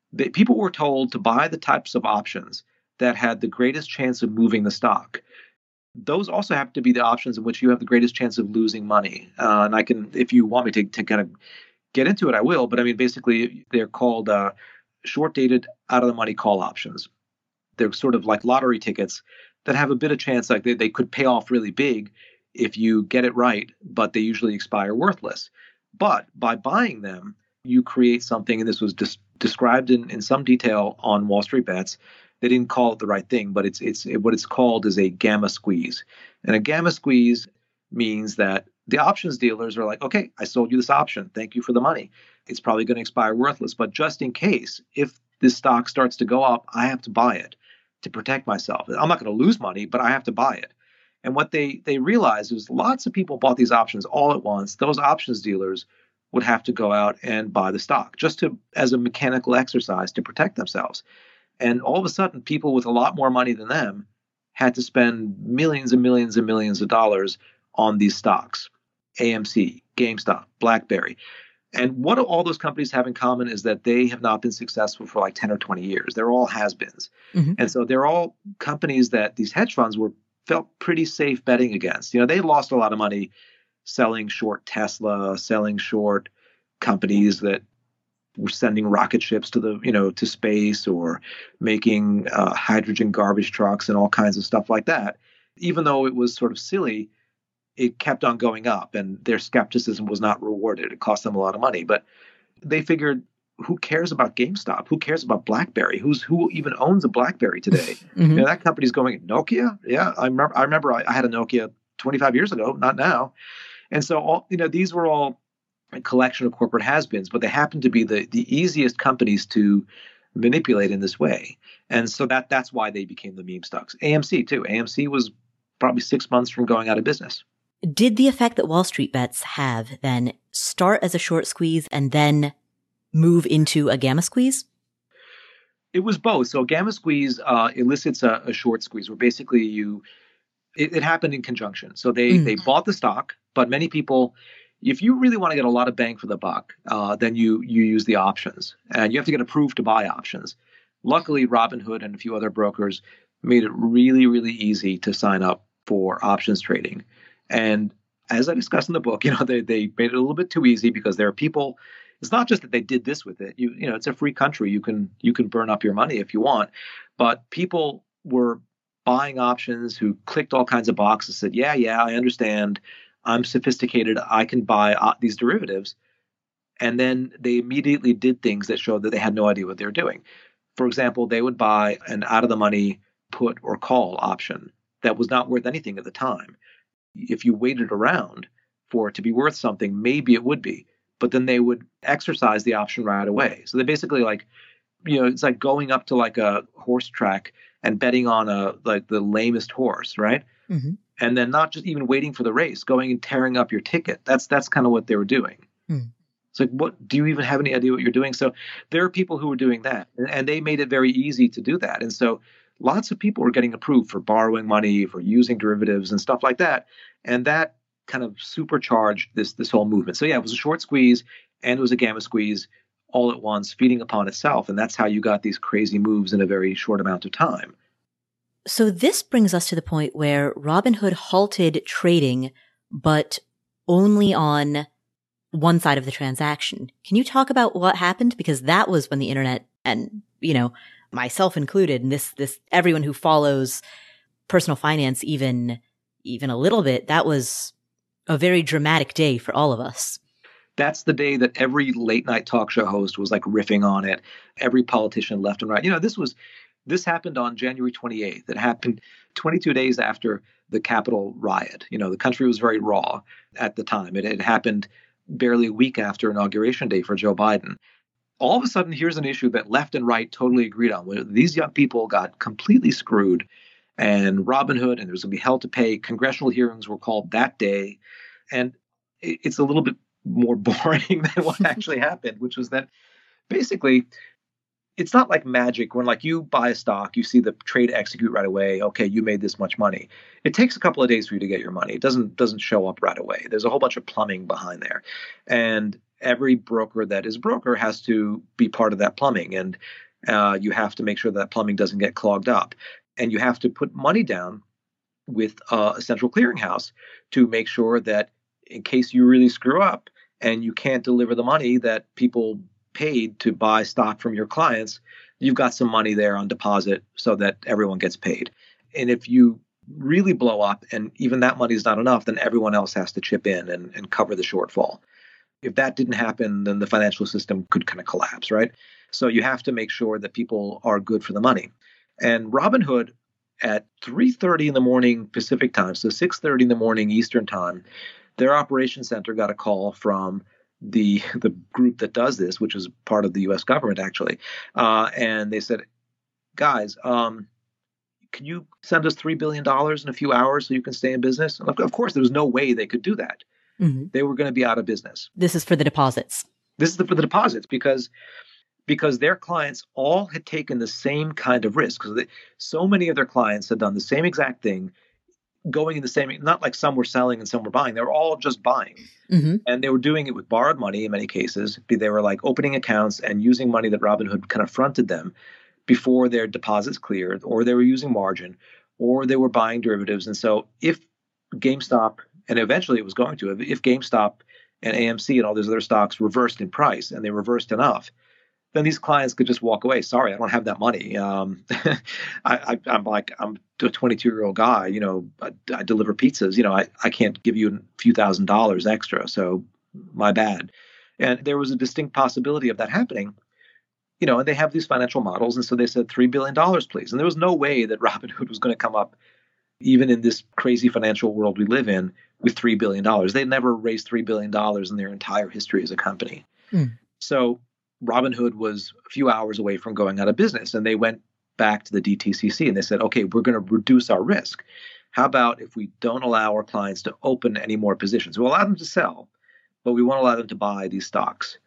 were told to buy the types of options that had the greatest chance of moving the stock. Those also have to be the options in which you have the greatest chance of losing money. And I can, if you want me to kind of get into it, I will. But I mean, basically, they're called short-dated, out-of-the-money call options. They're sort of like lottery tickets that have a bit of chance, like they could pay off really big if you get it right, but they usually expire worthless. But by buying them, you create something, and this was described in some detail on Wall Street Bets. They didn't call it the right thing, but what it's called is a gamma squeeze. And a gamma squeeze means that the options dealers are like, okay, I sold you this option. Thank you for the money. It's probably going to expire worthless. But just in case, if this stock starts to go up, I have to buy it to protect myself. I'm not going to lose money, but I have to buy it. And what they realized is lots of people bought these options all at once. Those options dealers would have to go out and buy the stock just as a mechanical exercise to protect themselves. And all of a sudden, people with a lot more money than them had to spend millions and millions and millions of dollars on these stocks. AMC, GameStop, BlackBerry. And what all those companies have in common is that they have not been successful for like 10 or 20 years. They're all has-beens. Mm-hmm. And so they're all companies that these hedge funds felt pretty safe betting against. They lost a lot of money selling short Tesla, selling short companies that were sending rocket ships to space or making hydrogen garbage trucks and all kinds of stuff like that. Even though it was sort of silly, it kept on going up and their skepticism was not rewarded. It cost them a lot of money. But they figured, who cares about GameStop? Who cares about BlackBerry? Who even owns a BlackBerry today? Mm-hmm. That company's going, Nokia? Yeah, I remember I had a Nokia 25 years ago, not now. And so these were all a collection of corporate has-beens, but they happen to be the easiest companies to manipulate in this way. And so that's why they became the meme stocks. AMC too. AMC was probably 6 months from going out of business. Did the effect that Wall Street Bets have then start as a short squeeze and then move into a gamma squeeze? It was both. So a gamma squeeze elicits a short squeeze where basically it happened in conjunction. So they bought the stock, but many people, if you really want to get a lot of bang for the buck, then you use the options. And you have to get approved to buy options. Luckily, Robinhood and a few other brokers made it really, really easy to sign up for options trading. And as I discussed in the book, they made it a little bit too easy because there are people It's not just that they did this with it. You know, it's a free country. You can burn up your money if you want. But people were buying options who clicked all kinds of boxes, said, yeah, I understand. I'm sophisticated. I can buy these derivatives. And then they immediately did things that showed that they had no idea what they were doing. For example, they would buy an out-of-the-money put or call option that was not worth anything at the time. If you waited around for it to be worth something, maybe it would be. But then they would exercise the option right away. So they basically it's like going up to like a horse track and betting on the lamest horse, right? Mm-hmm. And then not just even waiting for the race, going and tearing up your ticket. That's kind of what they were doing. Mm. It's like, what do you even have any idea what you're doing? So there are people who were doing that, and they made it very easy to do that. And so lots of people were getting approved for borrowing money, for using derivatives and stuff like that. And that kind of supercharged this whole movement. So yeah, it was a short squeeze and it was a gamma squeeze all at once, feeding upon itself. And that's how you got these crazy moves in a very short amount of time. So this brings us to the point where Robinhood halted trading, but only on one side of the transaction. Can you talk about what happened? Because that was when the internet, and, myself included, and this everyone who follows personal finance even a little bit, that was a very dramatic day for all of us. That's the day that every late night talk show host was like riffing on it. Every politician left and right. This happened on January 28th. It happened 22 days after the Capitol riot. The country was very raw at the time. It happened barely a week after Inauguration Day for Joe Biden. All of a sudden, here's an issue that left and right totally agreed on. These young people got completely screwed, and Robinhood, and there was going to be hell to pay. Congressional hearings were called that day. And it's a little bit more boring than what actually happened, which was that basically it's not like magic when like you buy a stock, you see the trade execute right away. Okay, you made this much money. It takes a couple of days for you to get your money. It doesn't show up right away. There's a whole bunch of plumbing behind there. And every broker that is a broker has to be part of that plumbing. And you have to make sure that plumbing doesn't get clogged up. And you have to put money down with a central clearinghouse to make sure that in case you really screw up and you can't deliver the money that people paid to buy stock from your clients, you've got some money there on deposit so that everyone gets paid. And if you really blow up and even that money is not enough, then everyone else has to chip in and cover the shortfall. If that didn't happen, then the financial system could kind of collapse, right? So you have to make sure that people are good for the money. And Robinhood at 3:30 in the morning Pacific time, so 6:30 in the morning Eastern time, their operations center got a call from the group that does this, which is part of the U.S. government, actually. And they said, guys, can you send us $3 billion in a few hours so you can stay in business? And of course, there was no way they could do that. Mm-hmm. They were going to be out of business. This is for the deposits. This is for the deposits because their clients all had taken the same kind of risk. Because so many of their clients had done the same exact thing, going in the same, not like some were selling and some were buying. They were all just buying. Mm-hmm. And they were doing it with borrowed money in many cases. They were like opening accounts and using money that Robinhood kind of fronted them before their deposits cleared, or they were using margin, or they were buying derivatives. And so if GameStop, and eventually it was going to, if GameStop and AMC and all those other stocks reversed in price, and they reversed enough, then these clients could just walk away. Sorry, I don't have that money. I'm a 22-year-old guy. I deliver pizzas. I can't give you a few $1,000s extra. So my bad. And there was a distinct possibility of that happening. And they have these financial models. And so they said $3 billion, please. And there was no way that Robinhood was going to come up, even in this crazy financial world we live in, with $3 billion. They'd never raised $3 billion in their entire history as a company. So Robinhood was a few hours away from going out of business, and they went back to the DTCC and they said, okay, we're going to reduce our risk. How about if we don't allow our clients to open any more positions? We'll allow them to sell, but we won't allow them to buy these stocks.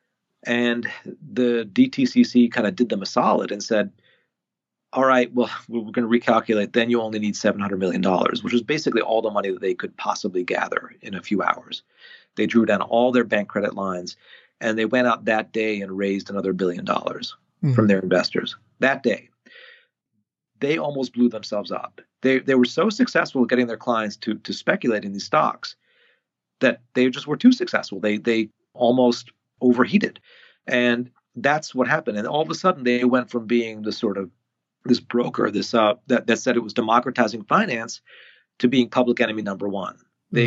And the DTCC kind of did them a solid and said, all right, well, we're going to recalculate. Then you only need $700 million, which was basically all the money that they could possibly gather in a few hours. They drew down all their bank credit lines. And they went out that day and raised another $1 billion from their investors. That day, they almost blew themselves up. They were so successful at getting their clients to speculate in these stocks that they just were too successful. They almost overheated. And that's what happened. And all of a sudden, they went from being this broker, that said it was democratizing finance, to being public enemy number one.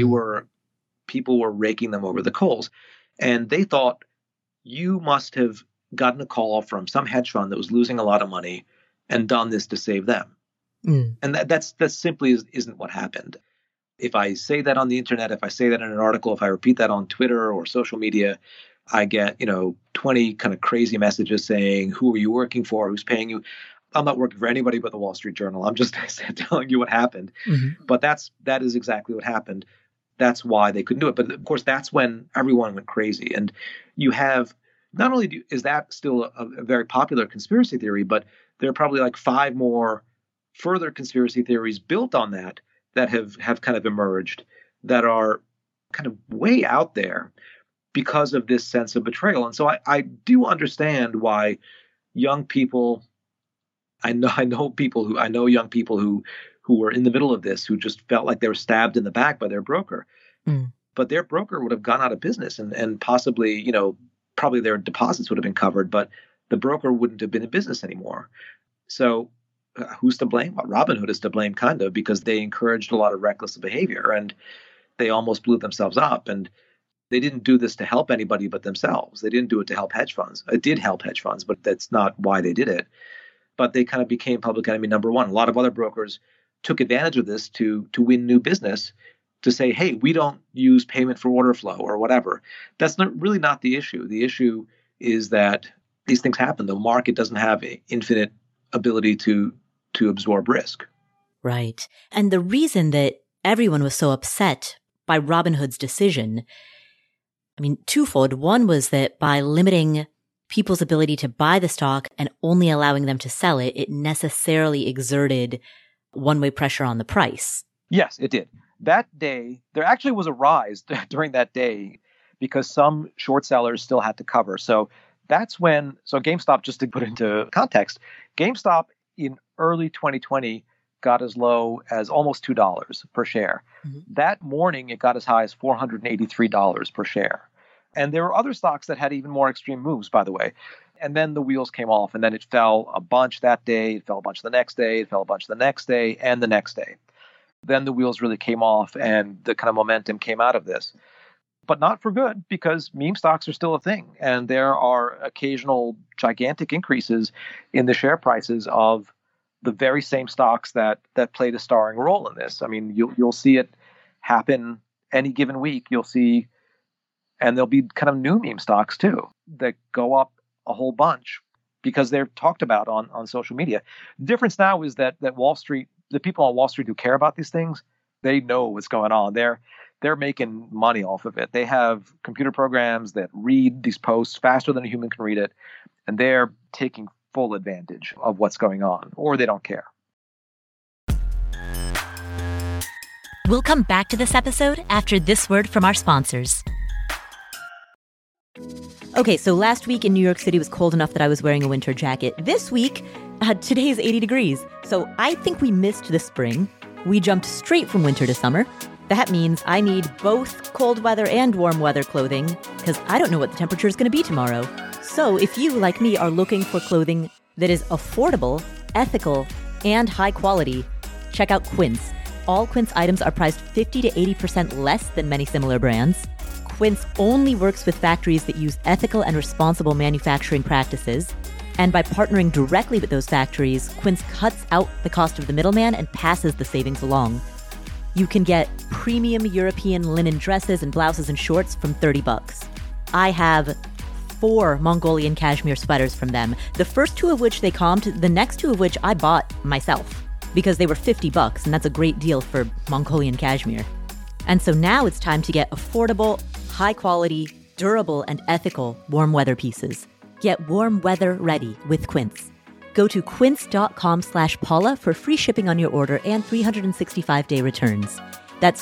People were raking them over the coals. And they thought, you must have gotten a call from some hedge fund that was losing a lot of money and done this to save them. And that simply isn't what happened. If I say that on the internet, if I say that in an article, if I repeat that on Twitter or social media, I get, 20 kind of crazy messages saying, who are you working for? Who's paying you? I'm not working for anybody but the Wall Street Journal. I'm just telling you what happened. But that is exactly what happened. That's why they couldn't do it. But of course, that's when everyone went crazy. And you have, not only is that still a very popular conspiracy theory, but there are probably like 5 more further conspiracy theories built on that have kind of emerged that are kind of way out there because of this sense of betrayal. And so I do understand why young people, I know young people who were in the middle of this, who just felt like they were stabbed in the back by their broker. But their broker would have gone out of business and possibly, probably their deposits would have been covered, but the broker wouldn't have been in business anymore. So who's to blame? Well, Robinhood is to blame, kind of, because they encouraged a lot of reckless behavior and they almost blew themselves up. And they didn't do this to help anybody but themselves. They didn't do it to help hedge funds. It did help hedge funds, but that's not why they did it. But they kind of became public enemy number one. A lot of other brokers took advantage of this to win new business, to say, hey, we don't use payment for order flow or whatever. That's really not the issue. The issue is that these things happen. The market doesn't have infinite ability to absorb risk. Right. And the reason that everyone was so upset by Robinhood's decision, twofold. One was that by limiting people's ability to buy the stock and only allowing them to sell it, it necessarily exerted one-way pressure on the price. Yes, it did. That day, there actually was a rise during that day because some short sellers still had to cover. So that's when, GameStop, just to put into context, GameStop in early 2020 got as low as almost $2 per share. That morning, it got as high as $483 per share. And there were other stocks that had even more extreme moves, by the way. And then the wheels came off, and then it fell a bunch that day, it fell a bunch the next day, it fell a bunch the next day, and the next day. Then the wheels really came off, and the kind of momentum came out of this. But not for good, because meme stocks are still a thing. And there are occasional gigantic increases in the share prices of the very same stocks that played a starring role in this. You'll see it happen any given week. You'll see, and there'll be kind of new meme stocks too that go up a whole bunch because they're talked about on social media. The difference now is that Wall Street, the people on Wall Street who care about these things, they know what's going on. They're making money off of it. They have computer programs that read these posts faster than a human can read it, and they're taking full advantage of what's going on, or they don't care. We'll come back to this episode after this word from our sponsors. Okay, so last week in New York City was cold enough that I was wearing a winter jacket. This week, today's 80 degrees. So I think we missed the spring. We jumped straight from winter to summer. That means I need both cold weather and warm weather clothing because I don't know what the temperature is going to be tomorrow. So if you, like me, are looking for clothing that is affordable, ethical, and high quality, check out Quince. All Quince items are priced 50 to 80% less than many similar brands. Quince only works with factories that use ethical and responsible manufacturing practices. And by partnering directly with those factories, Quince cuts out the cost of the middleman and passes the savings along. You can get premium European linen dresses and blouses and shorts from $30. I have 4 Mongolian cashmere sweaters from them, the first 2 of which they comped, the next 2 of which I bought myself because they were $50, and that's a great deal for Mongolian cashmere. And so now it's time to get affordable, high quality, durable, and ethical warm weather pieces. Get warm weather ready with Quince. Go to quince.com/Paula for free shipping on your order and 365-day returns. That's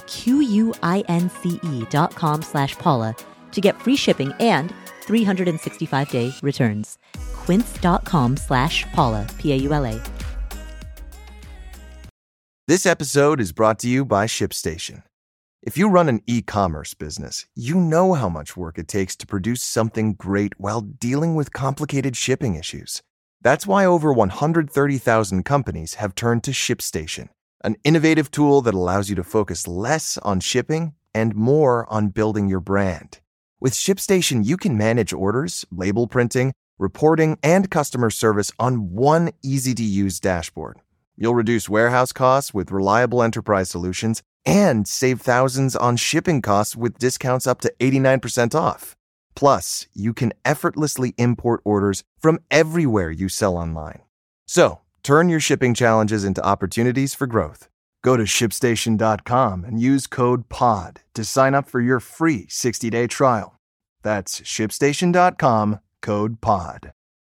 QUINCE.com/Paula to get free shipping and 365-day returns. Quince.com/Paula, Paula. This episode is brought to you by ShipStation. If you run an e-commerce business, you know how much work it takes to produce something great while dealing with complicated shipping issues. That's why over 130,000 companies have turned to ShipStation, an innovative tool that allows you to focus less on shipping and more on building your brand. With ShipStation, you can manage orders, label printing, reporting, and customer service on one easy-to-use dashboard. You'll reduce warehouse costs with reliable enterprise solutions and save thousands on shipping costs with discounts up to 89% off. Plus, you can effortlessly import orders from everywhere you sell online. So, turn your shipping challenges into opportunities for growth. Go to ShipStation.com and use code POD to sign up for your free 60-day trial. That's ShipStation.com, code POD.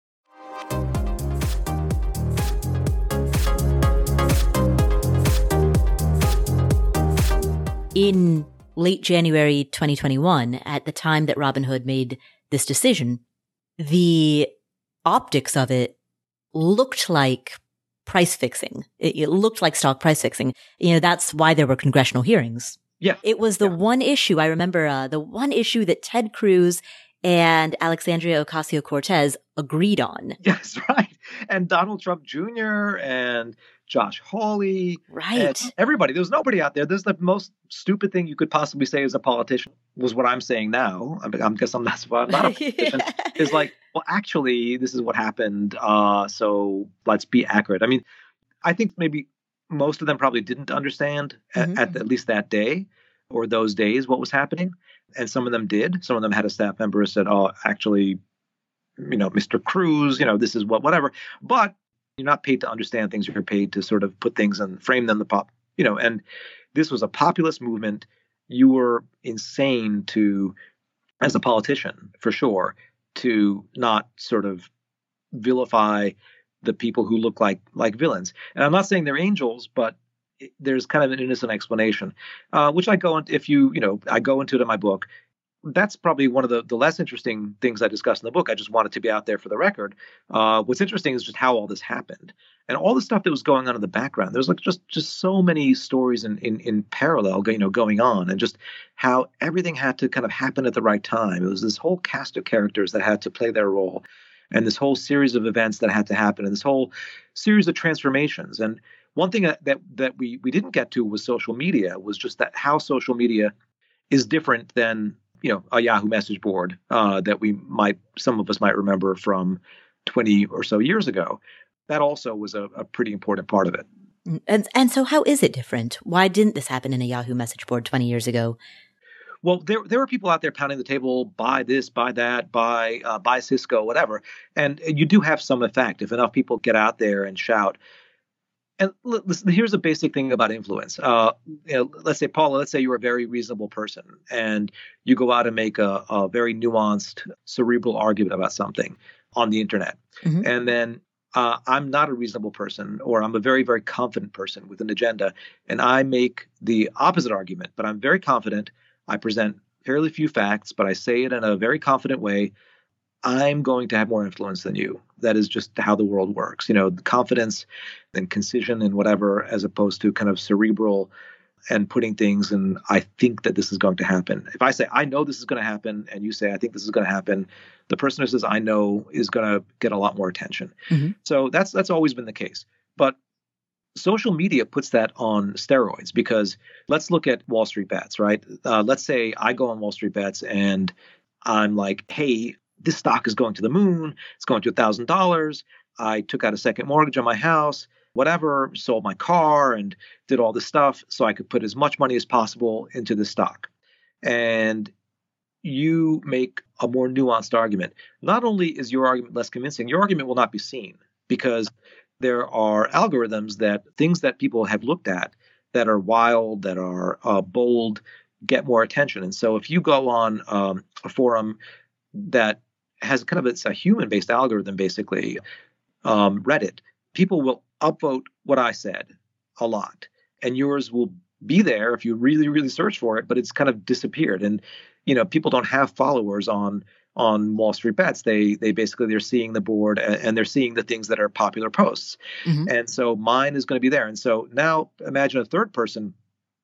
In late January 2021, at the time that Robinhood made this decision, the optics of it looked like price fixing. It looked like stock price fixing. That's why there were congressional hearings. Yeah. It was the one issue, I remember, the one issue that Ted Cruz and Alexandria Ocasio-Cortez agreed on. Yes, right. And Donald Trump Jr. and Josh Hawley. Right. Everybody. There was nobody out there. This is the most stupid thing you could possibly say as a politician, was what I'm saying now. I guess I'm not a politician. Is like, well, actually, this is what happened. So let's be accurate. I mean, I think maybe most of them probably didn't understand at least that day or those days what was happening. And some of them did. Some of them had a staff member who said, oh, actually, Mr. Cruz, this is whatever. But you're not paid to understand things. You're paid to sort of put things and frame them and this was a populist movement. You were insane as a politician, for sure, to not sort of vilify the people who look like villains. And I'm not saying they're angels, but there's kind of an innocent explanation, which I go into, I go into it in my book. That's probably one of the less interesting things I discuss in the book. I just want it to be out there for the record. What's interesting is just how all this happened and all the stuff that was going on in the background. There's like just so many stories in parallel, going on, and just how everything had to kind of happen at the right time. It was this whole cast of characters that had to play their role, and this whole series of events that had to happen, and this whole series of transformations. And one thing that we didn't get to was social media, was just that how social media is different than a Yahoo message board that some of us might remember from 20 or so years ago. That also was a pretty important part of it. And so how is it different? Why didn't this happen in a Yahoo message board 20 years ago? Well, there were people out there pounding the table, buy this, buy that, buy Cisco, whatever. And you do have some effect if enough people get out there and shout. And listen, here's a basic thing about influence. Let's say, Paula, let's say you're a very reasonable person and you go out and make a very nuanced, cerebral argument about something on the internet. Mm-hmm. And then I'm not a reasonable person, or I'm a very, very confident person with an agenda, and I make the opposite argument, but I'm very confident. I present fairly few facts, but I say it in a very confident way. I'm going to have more influence than you. That is just how the world works. Confidence and concision and whatever, as opposed to kind of cerebral and putting things in, I think that this is going to happen. If I say, I know this is going to happen, and you say, I think this is going to happen, the person who says, I know, is going to get a lot more attention. Mm-hmm. So that's always been the case. But social media puts that on steroids, because let's look at Wall Street Bets, right? Let's say I go on Wall Street Bets and I'm like, hey, this stock is going to the moon. It's going to $1,000. I took out a second mortgage on my house, whatever, sold my car and did all this stuff so I could put as much money as possible into the stock. And you make a more nuanced argument. Not only is your argument less convincing, your argument will not be seen, because there are algorithms that things that people have looked at that are wild, that are bold, get more attention. And so if you go on a forum that has kind of, it's a human-based algorithm, basically, Reddit, people will upvote what I said a lot, and yours will be there if you really, really search for it, but it's kind of disappeared. And, people don't have followers on Wall Street Bets. They basically, they're seeing the board and they're seeing the things that are popular posts. Mm-hmm. And so mine is going to be there. And so now imagine a third person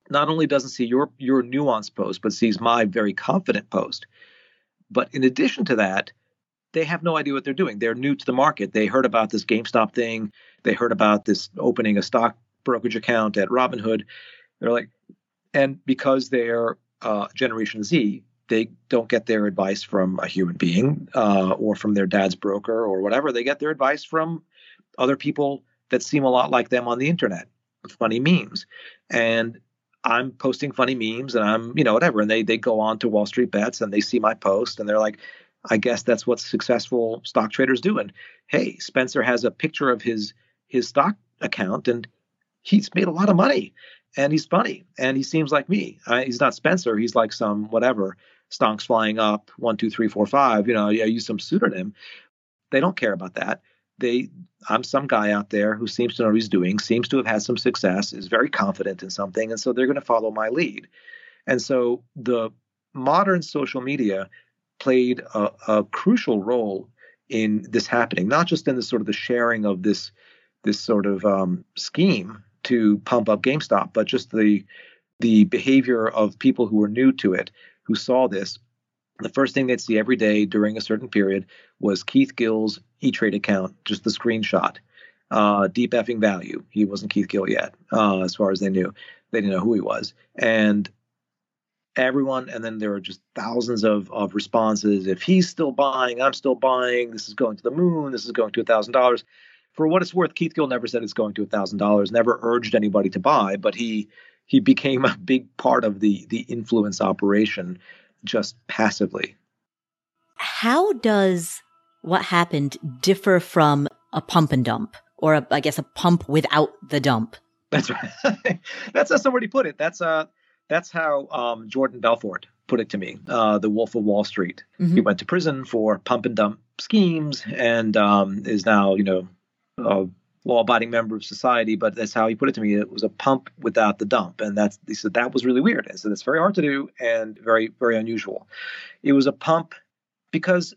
not only doesn't see your nuanced post, but sees my very confident post. But in addition to that, they have no idea what they're doing. They're new to the market. They heard about this GameStop thing. They heard about this opening a stock brokerage account at Robinhood. They're like, and because they're Generation Z, they don't get their advice from a human being or from their dad's broker or whatever. They get their advice from other people that seem a lot like them on the internet, funny memes. And I'm posting funny memes and I'm, whatever. And they go on to Wall Street Bets and they see my post and they're like, I guess that's what successful stock traders do. And hey, Spencer has a picture of his stock account and he's made a lot of money and he's funny and he seems like me. He's not Spencer. He's like some whatever, stonks flying up 1, 2, 3, 4, 5. I use some pseudonym. They don't care about that. I'm some guy out there who seems to know what he's doing, seems to have had some success, is very confident in something. And so they're going to follow my lead. And so the modern social media played a crucial role in this happening, not just in the sort of the sharing of this sort of scheme to pump up GameStop, but just the behavior of people who were new to it, who saw this. The first thing they'd see every day during a certain period was Keith Gill's E-Trade account, just the screenshot. Deep effing value. He wasn't Keith Gill yet, as far as they knew. They didn't know who he was. And everyone, and then there were just thousands of responses. If he's still buying, I'm still buying. This is going to the moon. This is going to $1,000. For what it's worth, Keith Gill never said it's going to $1,000, never urged anybody to buy, but he became a big part of the influence operation just passively. How does what happened differ from a pump and dump, or I guess a pump without the dump? That's right. That's how somebody put it. That's how Jordan Belfort put it to me, the Wolf of Wall Street. Mm-hmm. He went to prison for pump and dump schemes and is now, a law-abiding member of society. But that's how he put it to me. It was a pump without the dump. And he said that was really weird. And so that's very hard to do and very, very unusual. It was a pump because,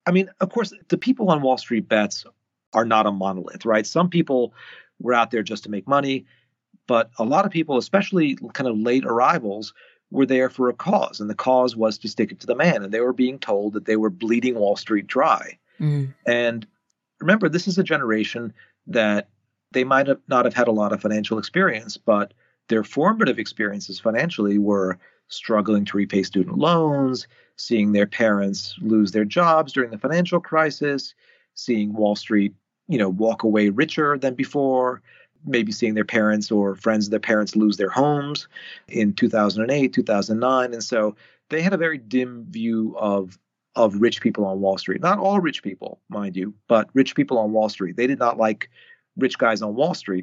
of course, the people on Wall Street Bets are not a monolith, right? Some people were out there just to make money. But a lot of people, especially kind of late arrivals, were there for a cause. And the cause was to stick it to the man. And they were being told that they were bleeding Wall Street dry. Mm. And remember, this is a generation that they might not have had a lot of financial experience, but their formative experiences financially were struggling to repay student loans, seeing their parents lose their jobs during the financial crisis, seeing Wall Street, walk away richer than before, maybe seeing their parents or friends of their parents lose their homes in 2008, 2009. And so they had a very dim view of rich people on Wall Street. Not all rich people, mind you, but rich people on Wall Street. They did not like rich guys on Wall Street.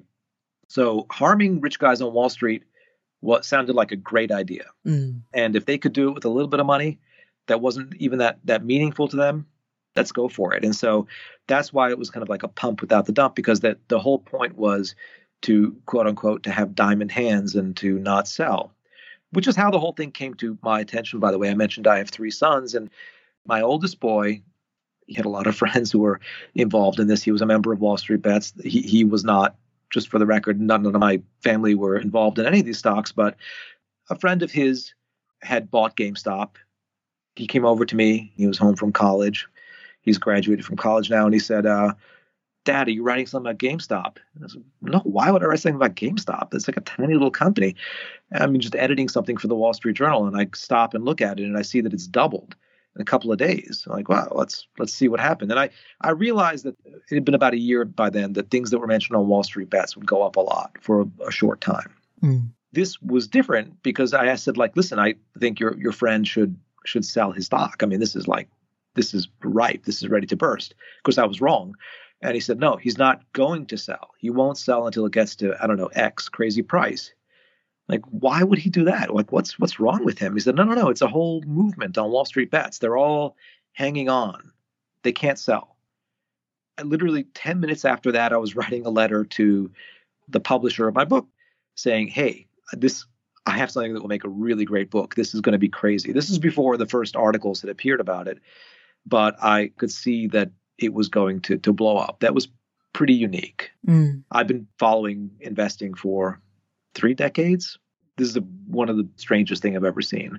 So harming rich guys on Wall Street sounded like a great idea. Mm. And if they could do it with a little bit of money that wasn't even that meaningful to them, let's go for it. And so that's why it was kind of like a pump without the dump, because the whole point was to, quote unquote, to have diamond hands and to not sell, which is how the whole thing came to my attention. By the way, I mentioned I have 3 sons, and my oldest boy, he had a lot of friends who were involved in this. He was a member of Wall Street Bets. He was not, just for the record, none of my family were involved in any of these stocks, but a friend of his had bought GameStop. He came over to me. He was home from college. He's graduated from college now, and he said, Dad, are you writing something about GameStop? And I said, no, why would I write something about GameStop? It's like a tiny little company. Just editing something for the Wall Street Journal, and I stop and look at it, and I see that it's doubled in a couple of days. I'm like, wow, let's see what happened. And I realized that it had been about a year by then that things that were mentioned on Wall Street Bets would go up a lot for a short time. Mm. This was different because I said, listen, I think your friend should sell his stock. This is ripe. This is ready to burst. Of course, I was wrong. And he said, no, he's not going to sell. He won't sell until it gets to, X crazy price. Why would he do that? What's wrong with him? He said, no. It's a whole movement on Wall Street Bets. They're all hanging on. They can't sell. And literally 10 minutes after that, I was writing a letter to the publisher of my book saying, hey, I have something that will make a really great book. This is going to be crazy. This is before the first articles had appeared about it, but I could see that it was going to blow up. That was pretty unique. Mm. I've been following investing for 3 decades. this is one of the strangest thing I've ever seen.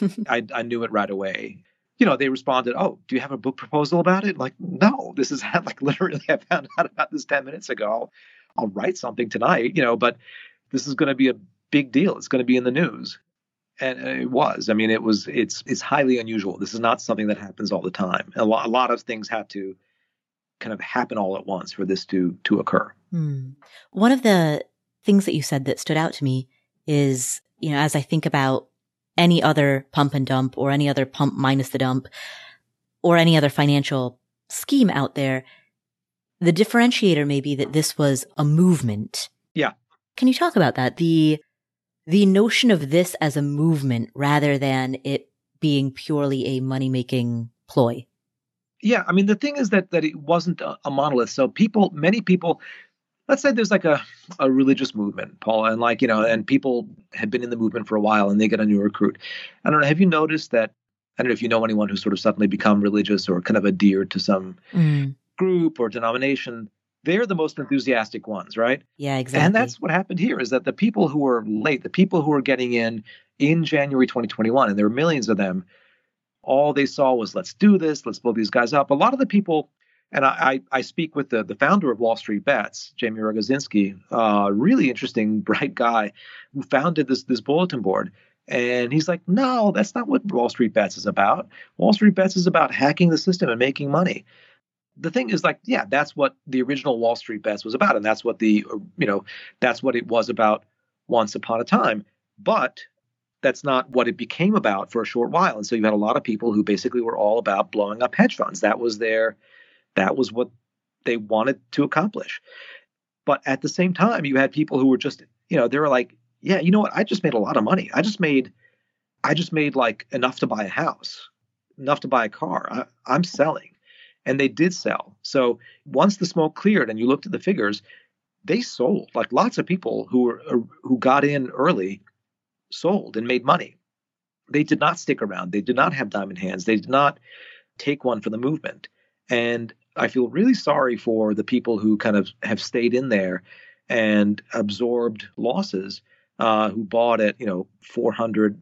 I knew it right away. They responded, "Oh, do you have a book proposal about it?" Like, no, this is like literally I found out about this 10 minutes ago. I'll write something tonight, but this is going to be a big deal. It's going to be in the news. And it was. I mean, it's highly unusual. This is not something that happens all the time. A lot of things have to kind of happen all at once for this to occur. One of the things that you said that stood out to me is, as I think about any other pump and dump or any other pump minus the dump or any other financial scheme out there, the differentiator may be that this was a movement. Yeah. Can you talk about that? The notion of this as a movement rather than it being purely a money-making ploy. Yeah. I mean, the thing is that it wasn't a monolith. So many people, let's say there's like a religious movement, Paula, and and people have been in the movement for a while and they get a new recruit. I don't know. Have you noticed that? I don't know if you know anyone who's sort of suddenly become religious or kind of adhered to some group or denomination. They're the most enthusiastic ones, right? Yeah, exactly. And that's what happened here is that the people who were late, the people who were getting in January 2021, and there were millions of them, all they saw was, let's do this, let's blow these guys up. A lot of the people, and I speak with the founder of Wall Street Bets, Jamie Rogozinski, really interesting, bright guy who founded this bulletin board. And he's like, no, that's not what Wall Street Bets is about. Wall Street Bets is about hacking the system and making money. The thing is that's what the original Wall Street Bets was about. And that's what that's what it was about once upon a time. But that's not what it became about for a short while. And so you had a lot of people who basically were all about blowing up hedge funds. That was what they wanted to accomplish. But at the same time, you had people who were just, they were like, yeah, you know what? I just made a lot of money. I just made like enough to buy a house, enough to buy a car. I'm selling. And they did sell. So once the smoke cleared and you looked at the figures, they sold. Like lots of people who got in early sold and made money. They did not stick around. They did not have diamond hands. They did not take one for the movement. And I feel really sorry for the people who kind of have stayed in there and absorbed losses, who bought at $400, $450,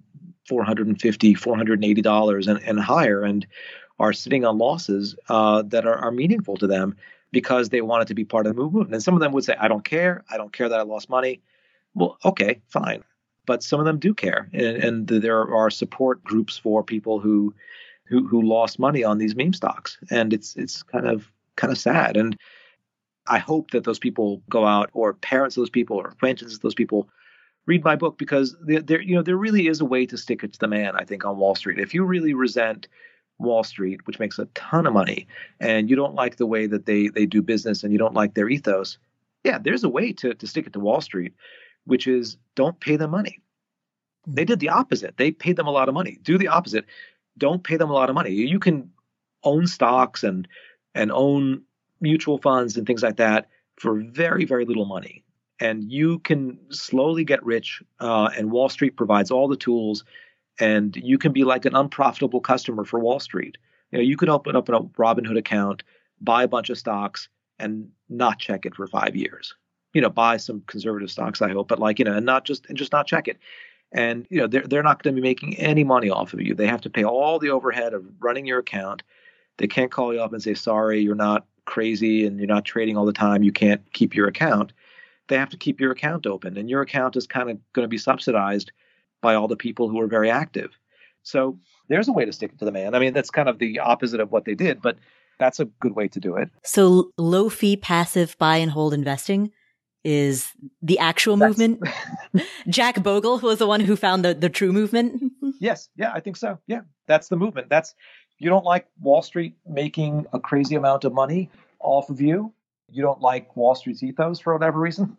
$480 and higher, and are sitting on losses that are meaningful to them because they wanted to be part of the movement. And some of them would say, I don't care. I don't care that I lost money. Well, okay, fine. But some of them do care. And there are support groups for people who lost money on these meme stocks. And it's kind of sad. And I hope that those people go out, or parents of those people or acquaintances of those people read my book, because there really is a way to stick it to the man, I think, on Wall Street. If you really resent Wall Street, which makes a ton of money, and you don't like the way that they do business and you don't like their ethos, yeah, there's a way to stick it to Wall Street, which is don't pay them money. They did the opposite. They paid them a lot of money. Do the opposite. Don't pay them a lot of money. You can own stocks and own mutual funds and things like that for very, very little money. And you can slowly get rich, and Wall Street provides all the tools. And you can be like an unprofitable customer for Wall Street. You can open up a Robinhood account, buy a bunch of stocks, and not check it for 5 years. Buy some conservative stocks, I hope, but and just not check it. And they're not going to be making any money off of you. They have to pay all the overhead of running your account. They can't call you up and say, sorry, you're not crazy and you're not trading all the time. You can't keep your account. They have to keep your account open, and your account is kind of going to be subsidized by all the people who are very active. So there's a way to stick it to the man. I mean, that's kind of the opposite of what they did, but that's a good way to do it. So low fee, passive buy and hold investing is the actual movement. Jack Bogle was the one who found the true movement. Yes. Yeah, I think so. Yeah, that's the movement. You don't like Wall Street making a crazy amount of money off of you. You don't like Wall Street's ethos for whatever reason.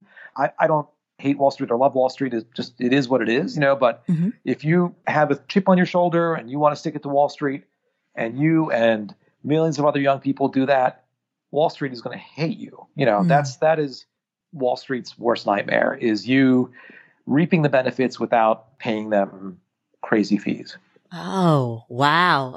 I don't hate Wall Street or love Wall Street. It is what it is, but if you have a chip on your shoulder and you want to stick it to Wall Street, and you and millions of other young people do that, Wall Street is going to hate you. That is Wall Street's worst nightmare, is you reaping the benefits without paying them crazy fees. Oh, wow.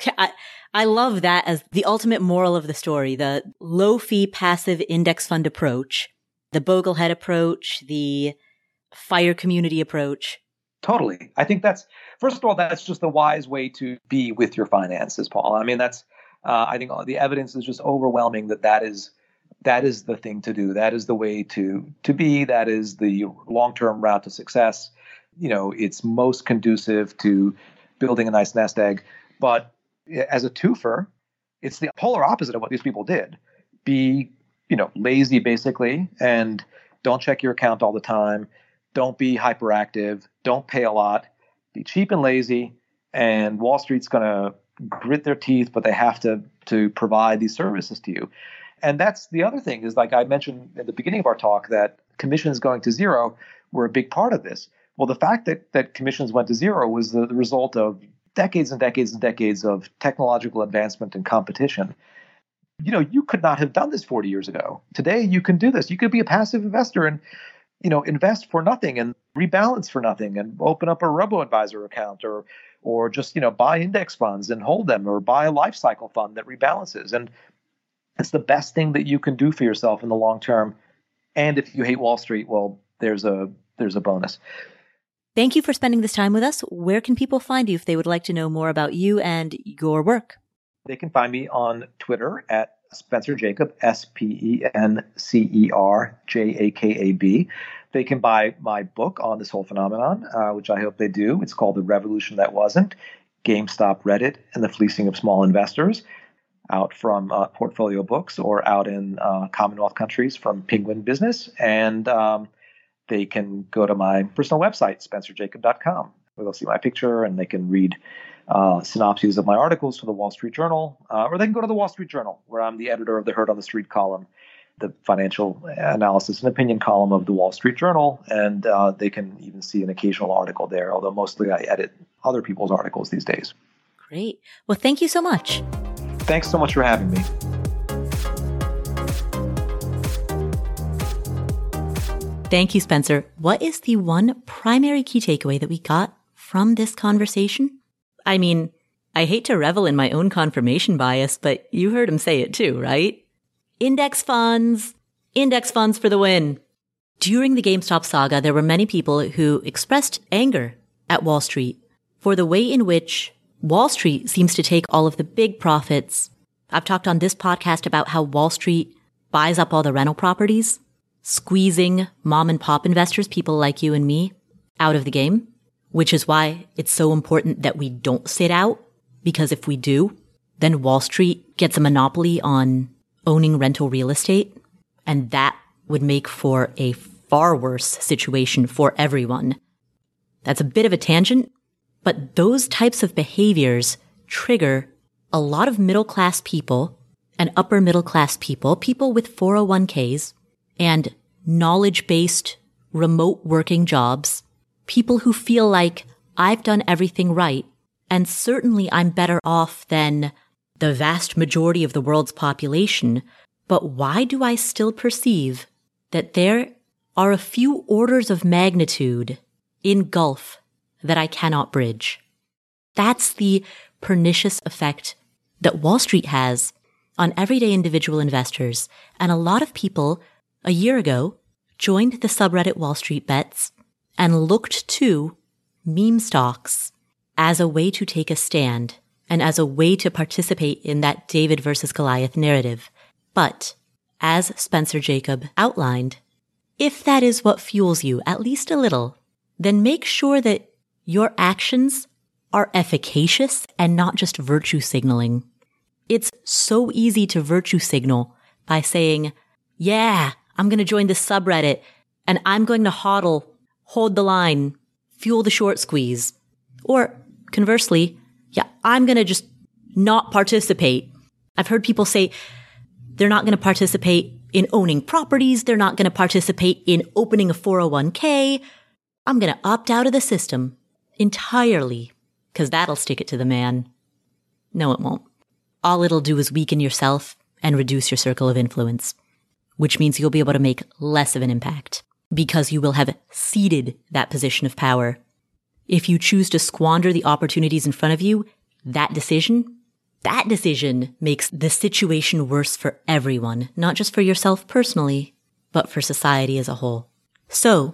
I love that as the ultimate moral of the story, the low fee passive index fund approach, the Boglehead approach, the fire community approach. Totally. I think first of all, that's just the wise way to be with your finances, Paul. I mean, I think the evidence is just overwhelming that is the thing to do. That is the way to be. That is the long-term route to success. It's most conducive to building a nice nest egg. But as a twofer, it's the polar opposite of what these people did. Be, lazy basically, and don't check your account all the time. Don't be hyperactive. Don't pay a lot. Be cheap and lazy. And Wall Street's going to grit their teeth, but they have to provide these services to you. And that's the other thing is, like I mentioned at the beginning of our talk, that commissions going to zero were a big part of this. Well, the fact that commissions went to zero was the result of decades and decades and decades of technological advancement and competition. You could not have done this 40 years ago. Today, you can do this. You could be a passive investor and invest for nothing and rebalance for nothing and open up a robo-advisor account or just, buy index funds and hold them, or buy a life cycle fund that rebalances. And it's the best thing that you can do for yourself in the long term. And if you hate Wall Street, well, there's a bonus. Thank you for spending this time with us. Where can people find you if they would like to know more about you and your work? They can find me on Twitter at Spencer Jakab, SpencerJakab. They can buy my book on this whole phenomenon, which I hope they do. It's called The Revolution That Wasn't, GameStop, Reddit, and the Fleecing of Small Investors, out from Portfolio Books or out in Commonwealth countries from Penguin Business. And they can go to my personal website, spencerjakab.com, where they'll see my picture and they can read synopses of my articles for the Wall Street Journal, or they can go to the Wall Street Journal, where I'm the editor of the Heard on the Street column, the financial analysis and opinion column of the Wall Street Journal, and they can even see an occasional article there, although mostly I edit other people's articles these days. Great. Well, thank you so much. Thanks so much for having me. Thank you, Spencer. What is the one primary key takeaway that we got from this conversation? I mean, I hate to revel in my own confirmation bias, but you heard him say it too, right? Index funds for the win. During the GameStop saga, there were many people who expressed anger at Wall Street for the way in which Wall Street seems to take all of the big profits. I've talked on this podcast about how Wall Street buys up all the rental properties, squeezing mom and pop investors, people like you and me, out of the game, which is why it's so important that we don't sit out, because if we do, then Wall Street gets a monopoly on owning rental real estate, and that would make for a far worse situation for everyone. That's a bit of a tangent, but those types of behaviors trigger a lot of middle-class people and upper middle-class people, people with 401ks and knowledge-based remote working jobs, people who feel like I've done everything right, and certainly I'm better off than the vast majority of the world's population, but why do I still perceive that there are a few orders of magnitude in gulf that I cannot bridge? That's the pernicious effect that Wall Street has on everyday individual investors. And a lot of people a year ago joined the subreddit Wall Street Bets and looked to meme stocks as a way to take a stand and as a way to participate in that David versus Goliath narrative. But as Spencer Jakab outlined, if that is what fuels you, at least a little, then make sure that your actions are efficacious and not just virtue signaling. It's so easy to virtue signal by saying, yeah, I'm going to join this subreddit and I'm going to hodl, hold the line, fuel the short squeeze. Or conversely, yeah, I'm going to just not participate. I've heard people say they're not going to participate in owning properties. They're not going to participate in opening a 401k. I'm going to opt out of the system entirely because that'll stick it to the man. No, it won't. All it'll do is weaken yourself and reduce your circle of influence, which means you'll be able to make less of an impact because you will have ceded that position of power. If you choose to squander the opportunities in front of you, that decision makes the situation worse for everyone, not just for yourself personally, but for society as a whole. So,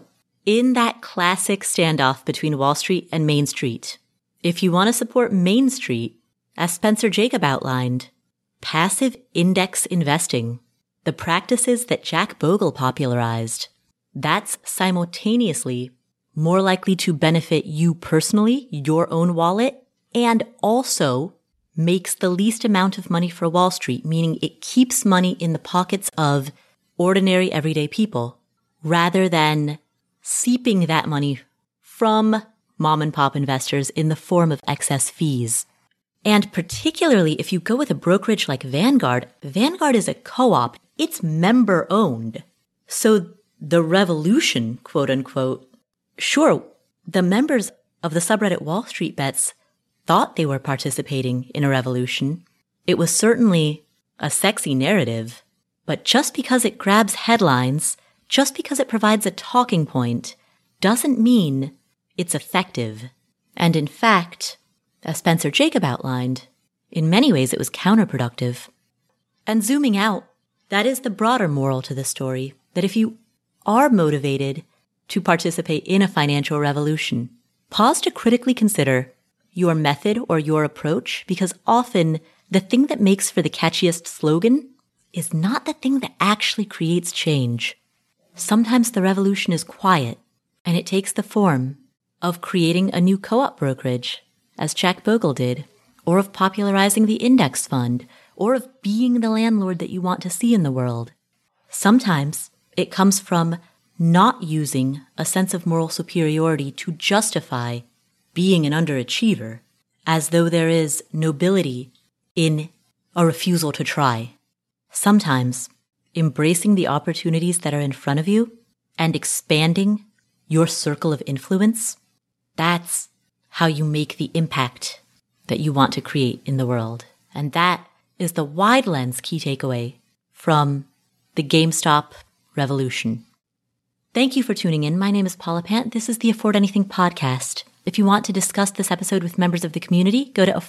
In that classic standoff between Wall Street and Main Street, if you want to support Main Street, as Spencer Jakab outlined, passive index investing, the practices that Jack Bogle popularized, that's simultaneously more likely to benefit you personally, your own wallet, and also makes the least amount of money for Wall Street, meaning it keeps money in the pockets of ordinary everyday people rather than seeping that money from mom and pop investors in the form of excess fees. And particularly if you go with a brokerage like Vanguard, Vanguard is a co-op. It's member owned. So the revolution, quote unquote, sure, the members of the subreddit Wall Street Bets thought they were participating in a revolution. It was certainly a sexy narrative, but just because it grabs headlines, just because it provides a talking point, doesn't mean it's effective. And in fact, as Spencer Jakab outlined, in many ways it was counterproductive. And zooming out, that is the broader moral to the story, that if you are motivated to participate in a financial revolution, pause to critically consider your method or your approach, because often the thing that makes for the catchiest slogan is not the thing that actually creates change. Sometimes the revolution is quiet, and it takes the form of creating a new co-op brokerage, as Jack Bogle did, or of popularizing the index fund, or of being the landlord that you want to see in the world. Sometimes it comes from not using a sense of moral superiority to justify being an underachiever, as though there is nobility in a refusal to try. Sometimes embracing the opportunities that are in front of you and expanding your circle of influence, that's how you make the impact that you want to create in the world. And that is the wide lens key takeaway from the GameStop revolution. Thank you for tuning in. My name is Paula Pant. This is the Afford Anything podcast. If you want to discuss this episode with members of the community, go to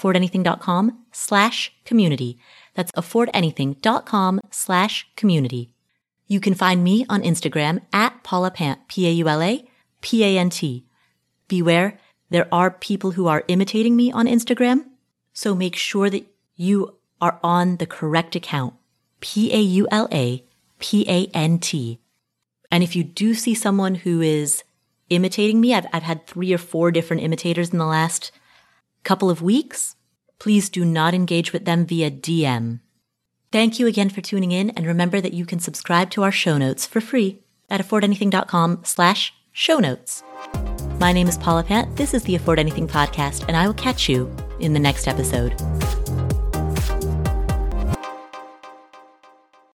affordanything.com/community. That's affordanything.com/community. You can find me on Instagram at Paula Pant, PaulaPant. Beware, there are people who are imitating me on Instagram, so make sure that you are on the correct account, PaulaPant. And if you do see someone who is imitating me, I've had 3 or 4 different imitators in the last couple of weeks, please do not engage with them via DM. Thank you again for tuning in, and remember that you can subscribe to our show notes for free at affordanything.com/show notes. My name is Paula Pant. This is the Afford Anything podcast, and I will catch you in the next episode.